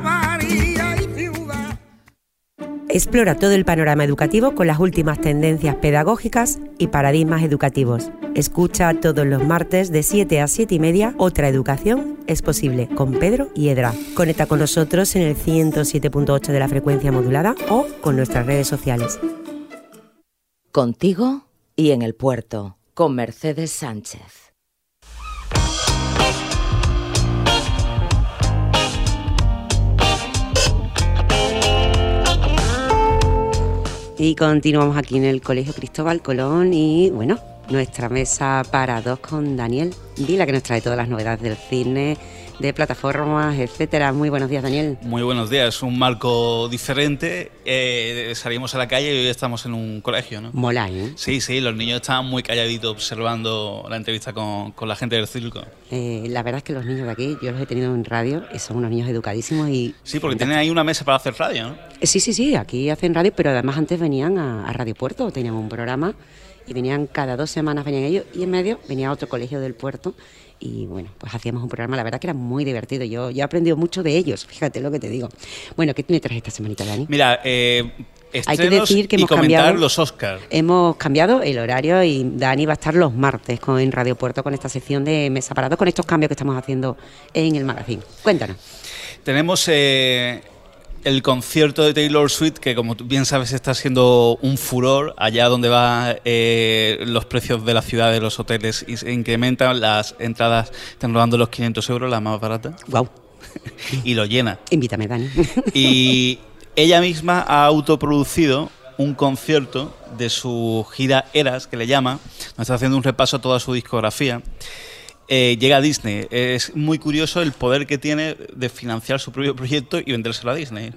Explora todo el panorama educativo con las últimas tendencias pedagógicas y paradigmas educativos. Escucha todos los martes de 7 a 7 y media Otra Educación es Posible con Pedro Hiedra. Conecta con nosotros en el 107.8 de la frecuencia modulada o con nuestras redes sociales. Contigo y en el puerto, con Mercedes Sánchez. Y continuamos aquí en el Colegio Cristóbal Colón y, bueno, nuestra mesa para dos con Daniel Vila, que nos trae todas las novedades del cine, de plataformas, etcétera. Muy buenos días, Daniel. Muy buenos días. Un marco diferente. Salimos a la calle y hoy estamos en un colegio, ¿no? Mola, ¿eh? Sí, los niños estaban muy calladitos observando la entrevista con la gente del circo. La verdad es que los niños de aquí, yo los he tenido en radio y son unos niños educadísimos y... Sí, porque tienen ahí una mesa para hacer radio, ¿no? Sí, aquí hacen radio, pero además antes venían a Radio Puerto, tenían un programa y venían cada 2 semanas venían ellos y en medio venía otro colegio del puerto y bueno, pues hacíamos un programa, la verdad que era muy divertido, yo he aprendido mucho de ellos, fíjate lo que te digo. Bueno, ¿qué me traes esta semanita, Dani? Mira, hay que decir que y hemos comentar cambiado los Oscars. Hemos cambiado el horario y Dani va a estar los martes en Radio Puerto con esta sección de Mesa para Dos, con estos cambios que estamos haciendo en el magazine. Cuéntanos. Tenemos el concierto de Taylor Swift, que como tú bien sabes está siendo un furor allá donde va los precios de la ciudad, de los hoteles, y se incrementan las entradas, están rodando los 500 euros, la más barata. Wow. Y lo llena. Invítame, Dani. Y ella misma ha autoproducido un concierto de su gira Eras, que le llama, nos está haciendo un repaso a toda su discografía. Llega a Disney. Es muy curioso el poder que tiene de financiar su propio proyecto y vendérselo a Disney.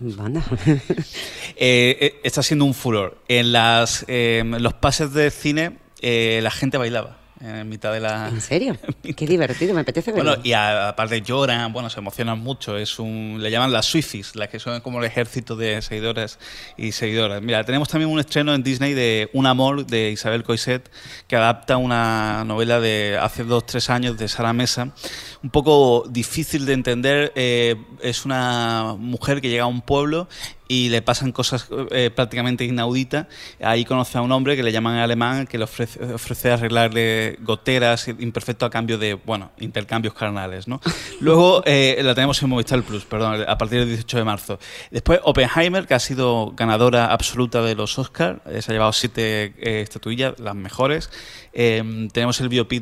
Está siendo un furor. En los pases de cine la gente bailaba en mitad de la... ¿En serio? Qué divertido, me apetece verlo. Bueno, y aparte lloran, se emocionan mucho. Le llaman las Swifties, las que son como el ejército de seguidores y seguidoras. Mira, tenemos también un estreno en Disney de Un amor, de Isabel Coixet, que adapta una novela de hace 2-3 años de Sara Mesa. Un poco difícil de entender. Es una mujer que llega a un pueblo y le pasan cosas prácticamente inauditas. Ahí conoce a un hombre que le llaman alemán, que le ofrece arreglarle goteras imperfecto a cambio de, intercambios carnales, ¿no? Luego la tenemos en Movistar Plus, a partir del 18 de marzo. Después Oppenheimer, que ha sido ganadora absoluta de los Oscars, se ha llevado 7 estatuillas, las mejores. Tenemos el biopic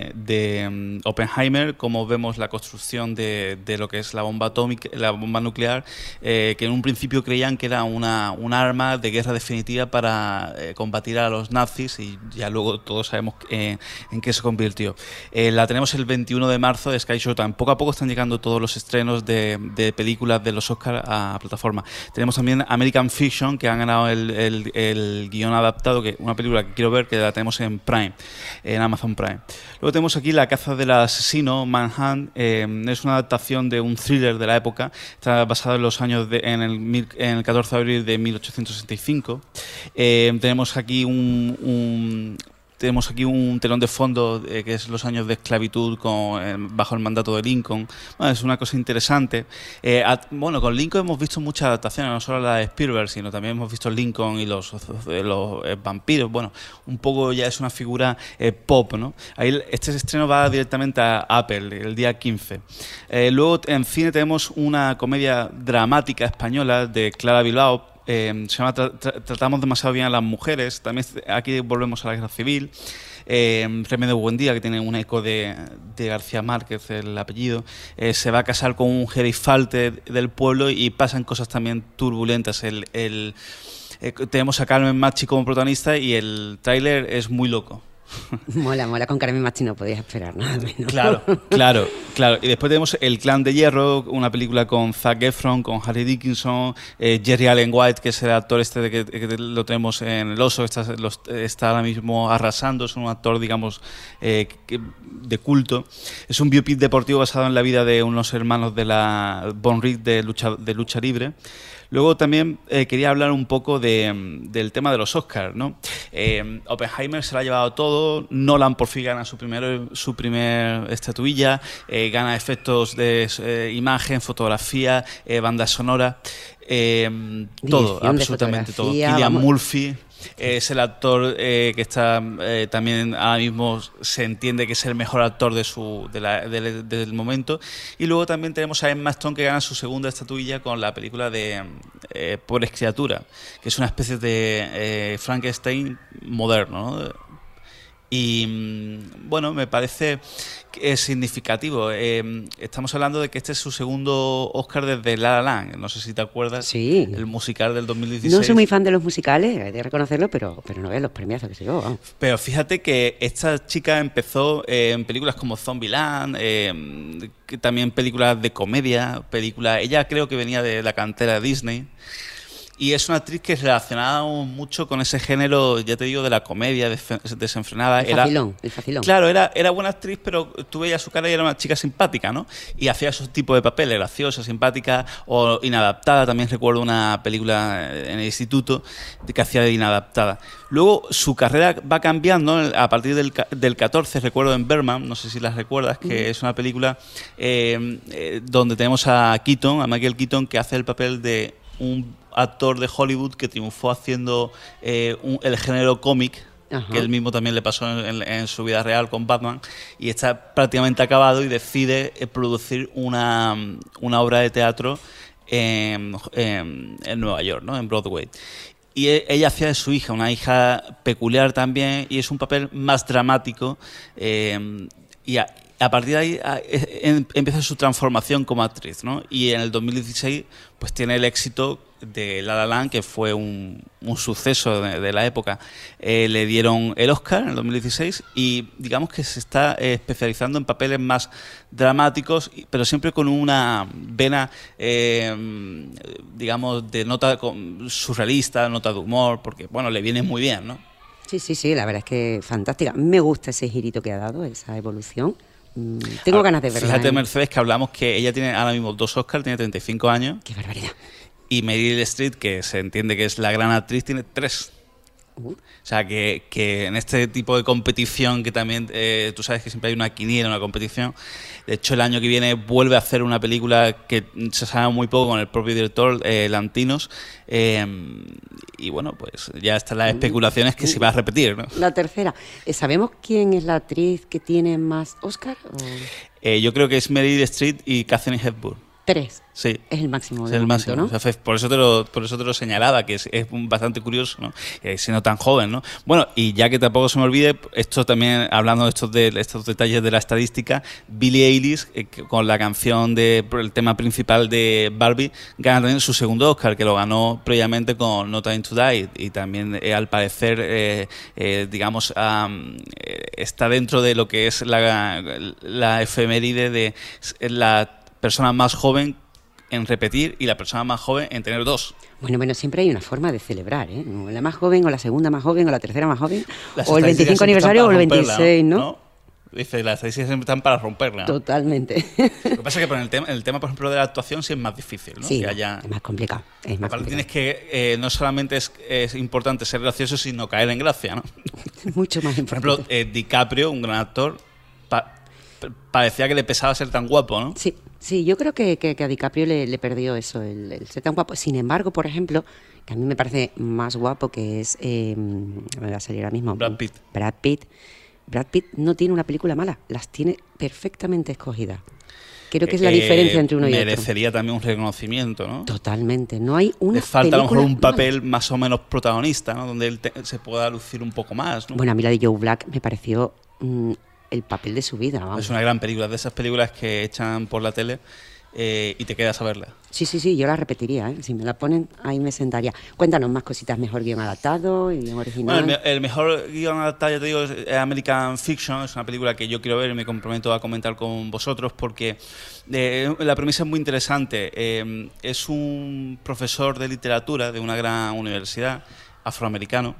de Oppenheimer, cómo vemos la construcción de lo que es la bomba atómica, la bomba nuclear, que en un principio creían que era un arma de guerra definitiva para combatir a los nazis, y ya luego todos sabemos en qué se convirtió. La tenemos el 21 de marzo de Sky Showtime. Poco a poco están llegando todos los estrenos de películas de los Oscars a plataforma. Tenemos también American Fiction, que han ganado el guión adaptado, que una película que quiero ver, que la tenemos en Prime, en Amazon Prime. Luego tenemos aquí La caza del asesino, Manhunt. Es una adaptación de un thriller de la época. Está basado en los años en el 14 de abril de 1865. Tenemos aquí un telón de fondo que es los años de esclavitud bajo el mandato de Lincoln. Es una cosa interesante. Con Lincoln hemos visto muchas adaptaciones, no solo la de Spielberg, sino también hemos visto Lincoln y los vampiros. Un poco ya es una figura pop, ¿no? Ahí este estreno va directamente a Apple el día 15. Luego en cine tenemos una comedia dramática española de Clara Bilbao. Se llama Tratamos demasiado bien a las mujeres. También aquí volvemos a la guerra civil. Remedio Buendía, que tiene un eco de García Márquez, el apellido. Se va a casar con un gerifalte del pueblo y pasan cosas también turbulentas. Tenemos a Carmen Machi como protagonista y el tráiler es muy loco. Mola, con Carmen Machi no podías esperar nada menos. Claro. Y después tenemos El Clan de Hierro, una película con Zac Efron, con Harry Dickinson, Jerry Allen White, que es el actor que lo tenemos en El Oso, está ahora mismo arrasando, es un actor, digamos, de culto. Es un biopic deportivo basado en la vida de unos hermanos de la Von Reed de lucha libre. Luego también quería hablar un poco del tema de los Oscars, ¿no? Oppenheimer se lo ha llevado todo. Nolan por fin gana su primer estatuilla, gana efectos de imagen, fotografía, banda sonora, todo, absolutamente todo. Cillian Murphy es el actor que está también ahora mismo se entiende que es el mejor actor del momento. Y luego también tenemos a Emma Stone, que gana su segunda estatuilla con la película de Pobres criaturas, que es una especie de Frankenstein moderno, ¿no? Y bueno, me parece que es significativo. Estamos hablando de que este es su segundo Oscar desde La La Land. No sé si te acuerdas. Sí. El musical del 2016. No soy muy fan de los musicales, hay de reconocerlo, pero no veas los premiazos que se llevó. Vamos. Pero fíjate que esta chica empezó en películas como Zombieland, que también películas de comedia, ella creo que venía de la cantera de Disney. Y es una actriz que es relacionada mucho con ese género, ya te digo, de la comedia desenfrenada. El facilón. Claro, era buena actriz, pero tú veías su cara y era una chica simpática, ¿no? Y hacía esos tipos de papeles, graciosa, simpática o inadaptada. También recuerdo una película en el instituto que hacía de inadaptada. Luego su carrera va cambiando a partir del 14, recuerdo en Berman, no sé si las recuerdas, que es una película donde tenemos a Michael Keaton, que hace el papel de un actor de Hollywood que triunfó haciendo el género cómic, que él mismo también le pasó en su vida real con Batman, y está prácticamente acabado y decide producir una obra de teatro en Nueva York, ¿no? En Broadway. Y ella hacía de su hija, una hija peculiar también, y es un papel más dramático, y a partir de ahí empieza su transformación como actriz, ¿no? Y en el 2016 pues tiene el éxito de La La Land, que fue un suceso de la época. Le dieron el Oscar en el 2016 y digamos que se está especializando en papeles más dramáticos, pero siempre con una vena, digamos, de nota surrealista, nota de humor, porque, bueno, le viene muy bien, ¿no? Sí, la verdad es que fantástica. Me gusta ese girito que ha dado, esa evolución. Tengo ganas de verla. Fíjate, Mercedes, que hablamos que ella tiene ahora mismo 2 Oscars, tiene 35 años. ¡Qué barbaridad! Y Meryl Streep, que se entiende que es la gran actriz, tiene 3. O sea, que en este tipo de competición, que también tú sabes que siempre hay una quiniela, una competición. De hecho, el año que viene vuelve a hacer una película que se sabe muy poco con el propio director, Lanthimos. Y bueno, pues ya están las especulaciones que se va a repetir, ¿no? La tercera. ¿Sabemos quién es la actriz que tiene más Oscar? Yo creo que es Meryl Streep y Katharine Hepburn. 3. Sí. Es el máximo. Es el máximo, ¿no? O sea, por eso te lo señalaba, que es bastante curioso, ¿no? Siendo tan joven, ¿no? Bueno, y ya que tampoco se me olvide, esto también, hablando de estos detalles de la estadística, Billie Eilish, con la canción el tema principal de Barbie, gana también su segundo Oscar, que lo ganó previamente con No Time to Die, y también, al parecer, digamos, está dentro de lo que es la efeméride de la persona más joven en repetir y la persona más joven en tener 2. Bueno, siempre hay una forma de celebrar, ¿eh? La más joven, o la segunda más joven, o la tercera más joven, o el 25 aniversario, o el 26, ¿no? Dice, las estadísticas siempre están para romperla, ¿no? Totalmente. Lo que pasa es que el tema, por ejemplo, de la actuación sí es más difícil, ¿no? Sí, es más complicado. Tienes que, no solamente es importante ser gracioso, sino caer en gracia, ¿no? Mucho más importante. Por ejemplo, DiCaprio, un gran actor, parecía que le pesaba ser tan guapo, ¿no? Sí, yo creo que a DiCaprio le perdió eso, el ser tan guapo. Sin embargo, por ejemplo, que a mí me parece más guapo, que es... me va a salir ahora mismo. Brad Pitt. Brad Pitt no tiene una película mala, las tiene perfectamente escogidas. Creo que es la diferencia entre uno y otro. Merecería también un reconocimiento, ¿no? Totalmente. No hay una Le falta a lo mejor un papel mala. Más o menos protagonista, ¿no? Donde él se pueda lucir un poco más, ¿no? Bueno, a mí la de Joe Black me pareció... el papel de su vida, vamos. Es una gran película, de esas películas que echan por la tele y te quedas a verla. Sí, yo la repetiría, ¿eh? Si me la ponen, ahí me sentaría. Cuéntanos más cositas, mejor guión adaptado y guión original. Bueno, el mejor guión adaptado, ya te digo, es American Fiction, es una película que yo quiero ver y me comprometo a comentar con vosotros porque la premisa es muy interesante. Es un profesor de literatura de una gran universidad, afroamericano,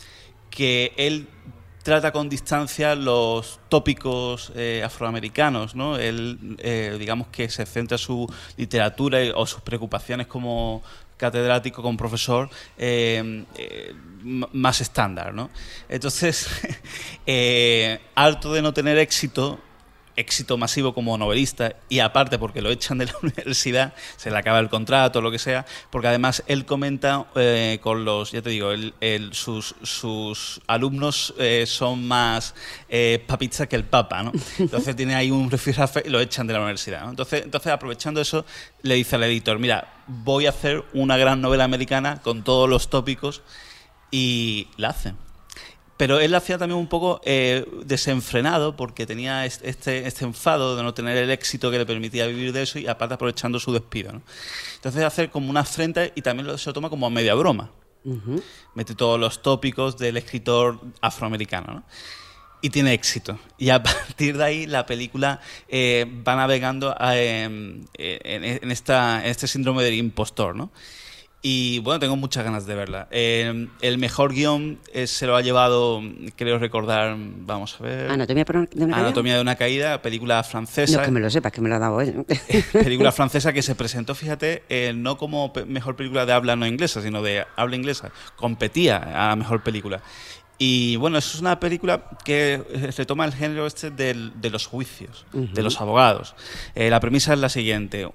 que él trata con distancia los tópicos afroamericanos, ¿no? Él, digamos que se centra su literatura o sus preocupaciones como catedrático, como profesor, más estándar, ¿no? Entonces, harto de no tener éxito masivo como novelista, y aparte porque lo echan de la universidad, se le acaba el contrato o lo que sea, porque además él comenta con los, ya te digo, sus alumnos son más papistas que el Papa, ¿no? Entonces tiene ahí un rifirrafe y lo echan de la universidad, ¿no? Entonces aprovechando eso, le dice al editor, mira, voy a hacer una gran novela americana con todos los tópicos, y la hacen. Pero él lo hacía también un poco desenfrenado, porque tenía este enfado de no tener el éxito que le permitía vivir de eso, y aparte aprovechando su despido, ¿no? Entonces hace como una afrenta, y también se lo toma como a media broma. Mete todos los tópicos del escritor afroamericano, ¿no? Y tiene éxito. Y a partir de ahí la película va navegando en este síndrome del impostor, ¿no? Y bueno, tengo muchas ganas de verla. El mejor guión se lo ha llevado, creo recordar, vamos a ver... ¿Anatomía de una caída? Anatomía de una caída, película francesa. No es que me lo sepas, que me lo ha dado él. Película francesa que se presentó, fíjate, no como mejor película de habla no inglesa, sino de habla inglesa. Competía a mejor película. Y bueno, eso es una película que retoma el género de los juicios, de los abogados. La premisa es la siguiente,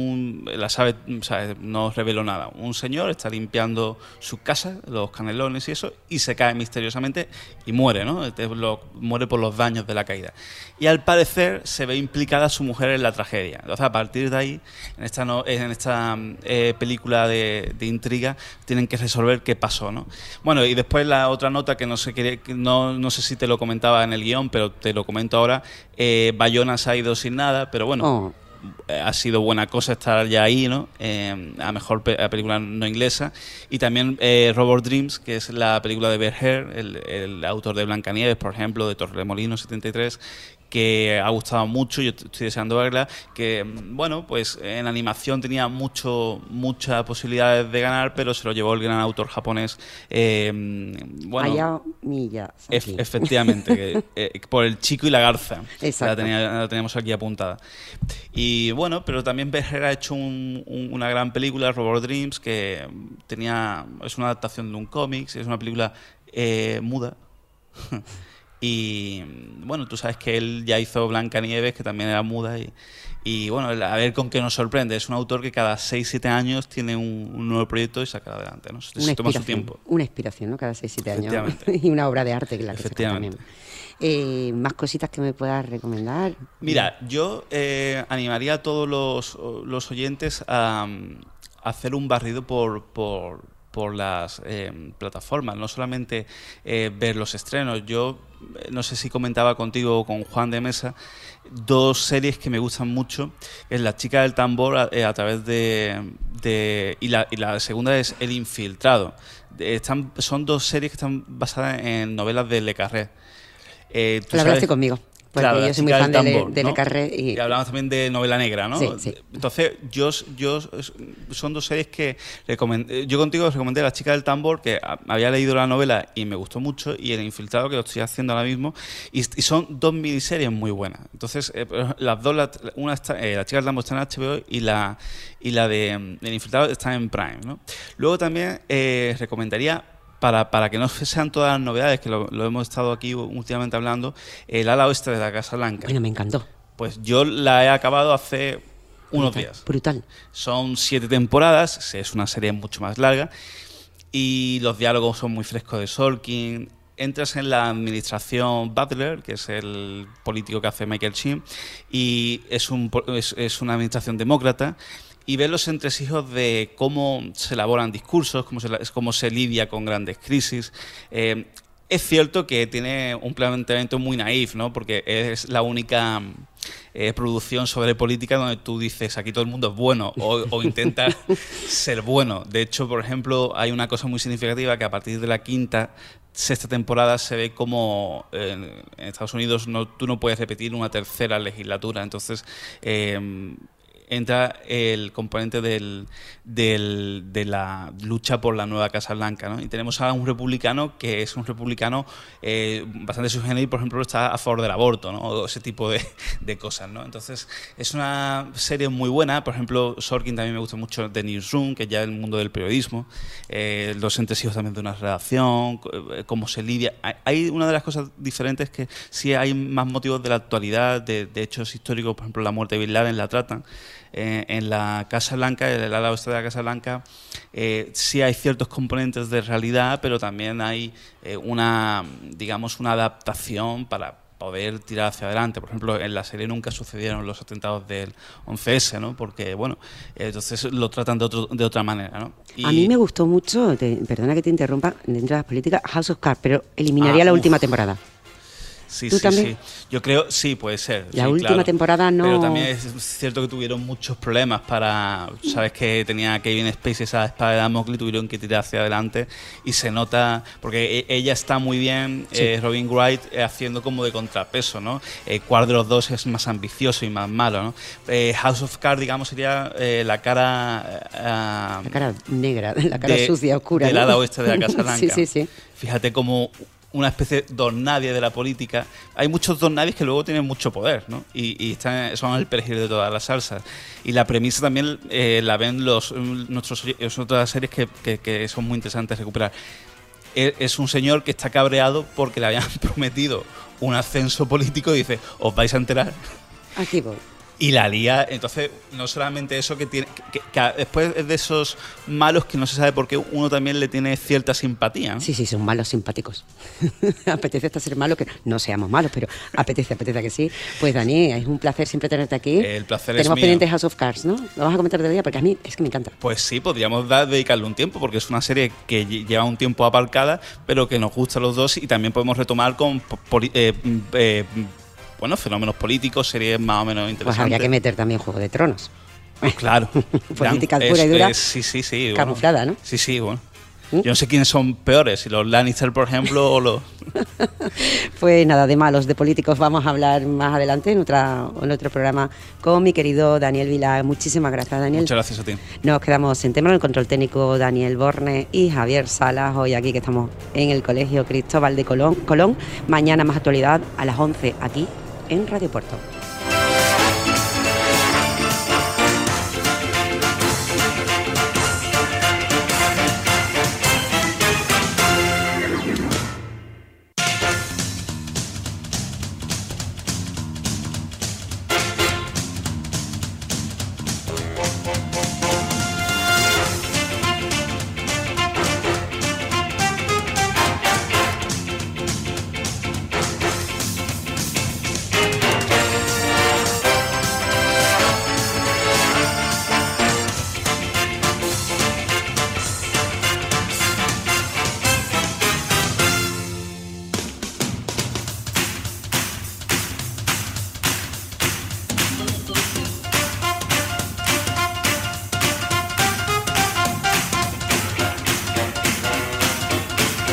no os revelo nada. Un señor está limpiando su casa, los canelones y eso, y se cae misteriosamente y muere, ¿no? Muere por los daños de la caída. Y al parecer se ve implicada su mujer en la tragedia. Entonces, a partir de ahí, en esta película de intriga, tienen que resolver qué pasó, ¿no? Bueno, y después la otra nota que no sé si te lo comentaba en el guión, pero te lo comento ahora. Bayona se ha ido sin nada, pero bueno, ha sido buena cosa estar ya ahí, ¿no? A mejor película no inglesa. Y también Robot Dreams, que es la película de Berger, el autor de Blancanieves, por ejemplo, de Torremolinos 73, que ha gustado mucho, yo estoy deseando verla, que bueno, pues en animación tenía muchas posibilidades de ganar, pero se lo llevó el gran autor japonés, Hayao Miyazaki. Efectivamente, por El chico y la garza. Exacto. La teníamos aquí apuntada. Y bueno, pero también Berger ha hecho una gran película, Robot Dreams, que es una adaptación de un cómic, es una película muda. Y bueno, tú sabes que él ya hizo Blancanieves, que también era muda, y bueno, a ver con qué nos sorprende. Es un autor que cada 6-7 años tiene un nuevo proyecto y saca adelante, ¿no? Se toma su tiempo. Una inspiración, ¿no? Cada 6-7 años. Y una obra de arte que la que saca también. ¿Más cositas que me puedas recomendar? Mira, yo animaría a todos los oyentes a hacer un barrido por las plataformas, no solamente ver los estrenos. Yo no sé si comentaba contigo o con Juan de Mesa 2 series que me gustan mucho. Es La chica del tambor a través y la segunda es El infiltrado. Son 2 series que están basadas en novelas de Le Carré. Lo hablaste conmigo. Porque claro, yo soy muy fan de Le Carré. Y hablamos también de novela negra, ¿no? Sí. Entonces, son 2 series que yo contigo recomendé La chica del tambor, que había leído la novela y me gustó mucho, y El infiltrado, que lo estoy haciendo ahora mismo, y son 2 miniseries muy buenas. Entonces, las dos, La chica del tambor está en HBO y la de El infiltrado está en Prime, ¿no? Luego también recomendaría, para que no sean todas las novedades, que lo hemos estado aquí últimamente hablando, El ala oeste de la Casa Blanca. Bueno, me encantó. Pues yo la he acabado hace unos días. Brutal. Son 7 temporadas, es una serie mucho más larga, y los diálogos son muy frescos de Sorkin. Entras en la administración Butler, que es el político que hace Michael Sheen, y es una administración demócrata, y ver los entresijos de cómo se elaboran discursos, cómo se lidia con grandes crisis. Es cierto que tiene un planteamiento muy naif, ¿no? Porque es la única producción sobre política donde tú dices aquí todo el mundo es bueno o intenta ser bueno. De hecho, por ejemplo, hay una cosa muy significativa, que a partir de la 5ª, 6ª temporada se ve como en Estados Unidos tú no puedes repetir una 3ª legislatura. Entonces entra el componente de la lucha por la nueva Casa Blanca, ¿no? Y tenemos a un republicano que es un republicano bastante subgénero, por ejemplo, está a favor del aborto, ¿no? O ese tipo de cosas, ¿no? Entonces, es una serie muy buena. Por ejemplo, Sorkin también me gusta mucho The Newsroom, que es ya el mundo del periodismo, los entresijos también de una redacción, cómo se lidia. Hay una de las cosas diferentes que sí hay más motivos de la actualidad, de hechos históricos, por ejemplo, la muerte de Bin Laden la tratan. En la Casa Blanca, el ala oeste de la Casa Blanca, sí hay ciertos componentes de realidad, pero también hay una adaptación para poder tirar hacia adelante. Por ejemplo, en la serie nunca sucedieron los atentados del 11S, ¿no? Porque, bueno, entonces lo tratan de otra manera, ¿no? A mí me gustó mucho, perdona que te interrumpa, dentro de las políticas, House of Cards, pero eliminaría la última temporada. Sí, ¿Tú también? sí. Yo creo, sí, puede ser. La sí, última claro. temporada no... Pero también es cierto que tuvieron muchos problemas para... Sabes que tenía Kevin Spacey esa espada de Damocles, tuvieron que tirar hacia adelante y se nota... Porque ella está muy bien, sí. Robin Wright, haciendo como de contrapeso, ¿no? ¿Cuál de los dos es más ambicioso y más malo, no? House of Cards, digamos, sería la cara... la cara negra, la cara sucia, oscura, del ala oeste de la Casa Blanca. Sí, sí, sí. Fíjate cómo... una especie de don nadie de la política. Hay muchos don nadies que luego tienen mucho poder, ¿no? Y son el perejil de todas las salsas. Y la premisa también la ven otras series que son muy interesantes recuperar. Es un señor que está cabreado porque le habían prometido un ascenso político y dice, os vais a enterar. Aquí voy. Y la lía, entonces, no solamente eso que tiene, que después es de esos malos que no se sabe por qué uno también le tiene cierta simpatía, ¿no? Sí, sí, son malos simpáticos. Apetece hasta ser malos, que no seamos malos, pero apetece que sí. Pues Dani, es un placer siempre tenerte aquí. El placer Tenemos es mío. pendiente House of Cards, ¿no? ¿Lo vas a comentar de día? Porque a mí es que me encanta. Pues sí, podríamos dedicarle un tiempo, porque es una serie que lleva un tiempo aparcada, pero que nos gusta a los dos y también podemos retomar con fenómenos políticos, series más o menos interesantes. Pues habría que meter también Juego de Tronos. Claro. Política pura y dura. Sí. Camuflada, bueno. ¿no? Sí, bueno. Yo no sé quiénes son peores, si los Lannister, por ejemplo, o los... Pues nada, de malos, de políticos vamos a hablar más adelante en otro programa con mi querido Daniel Vila. Muchísimas gracias, Daniel. Muchas gracias a ti. Nos quedamos en tema en el control técnico Daniel Borne y Javier Salas, hoy aquí que estamos en el Colegio Cristóbal de Colón. Mañana más actualidad a las 11 aquí en Radio Puerto.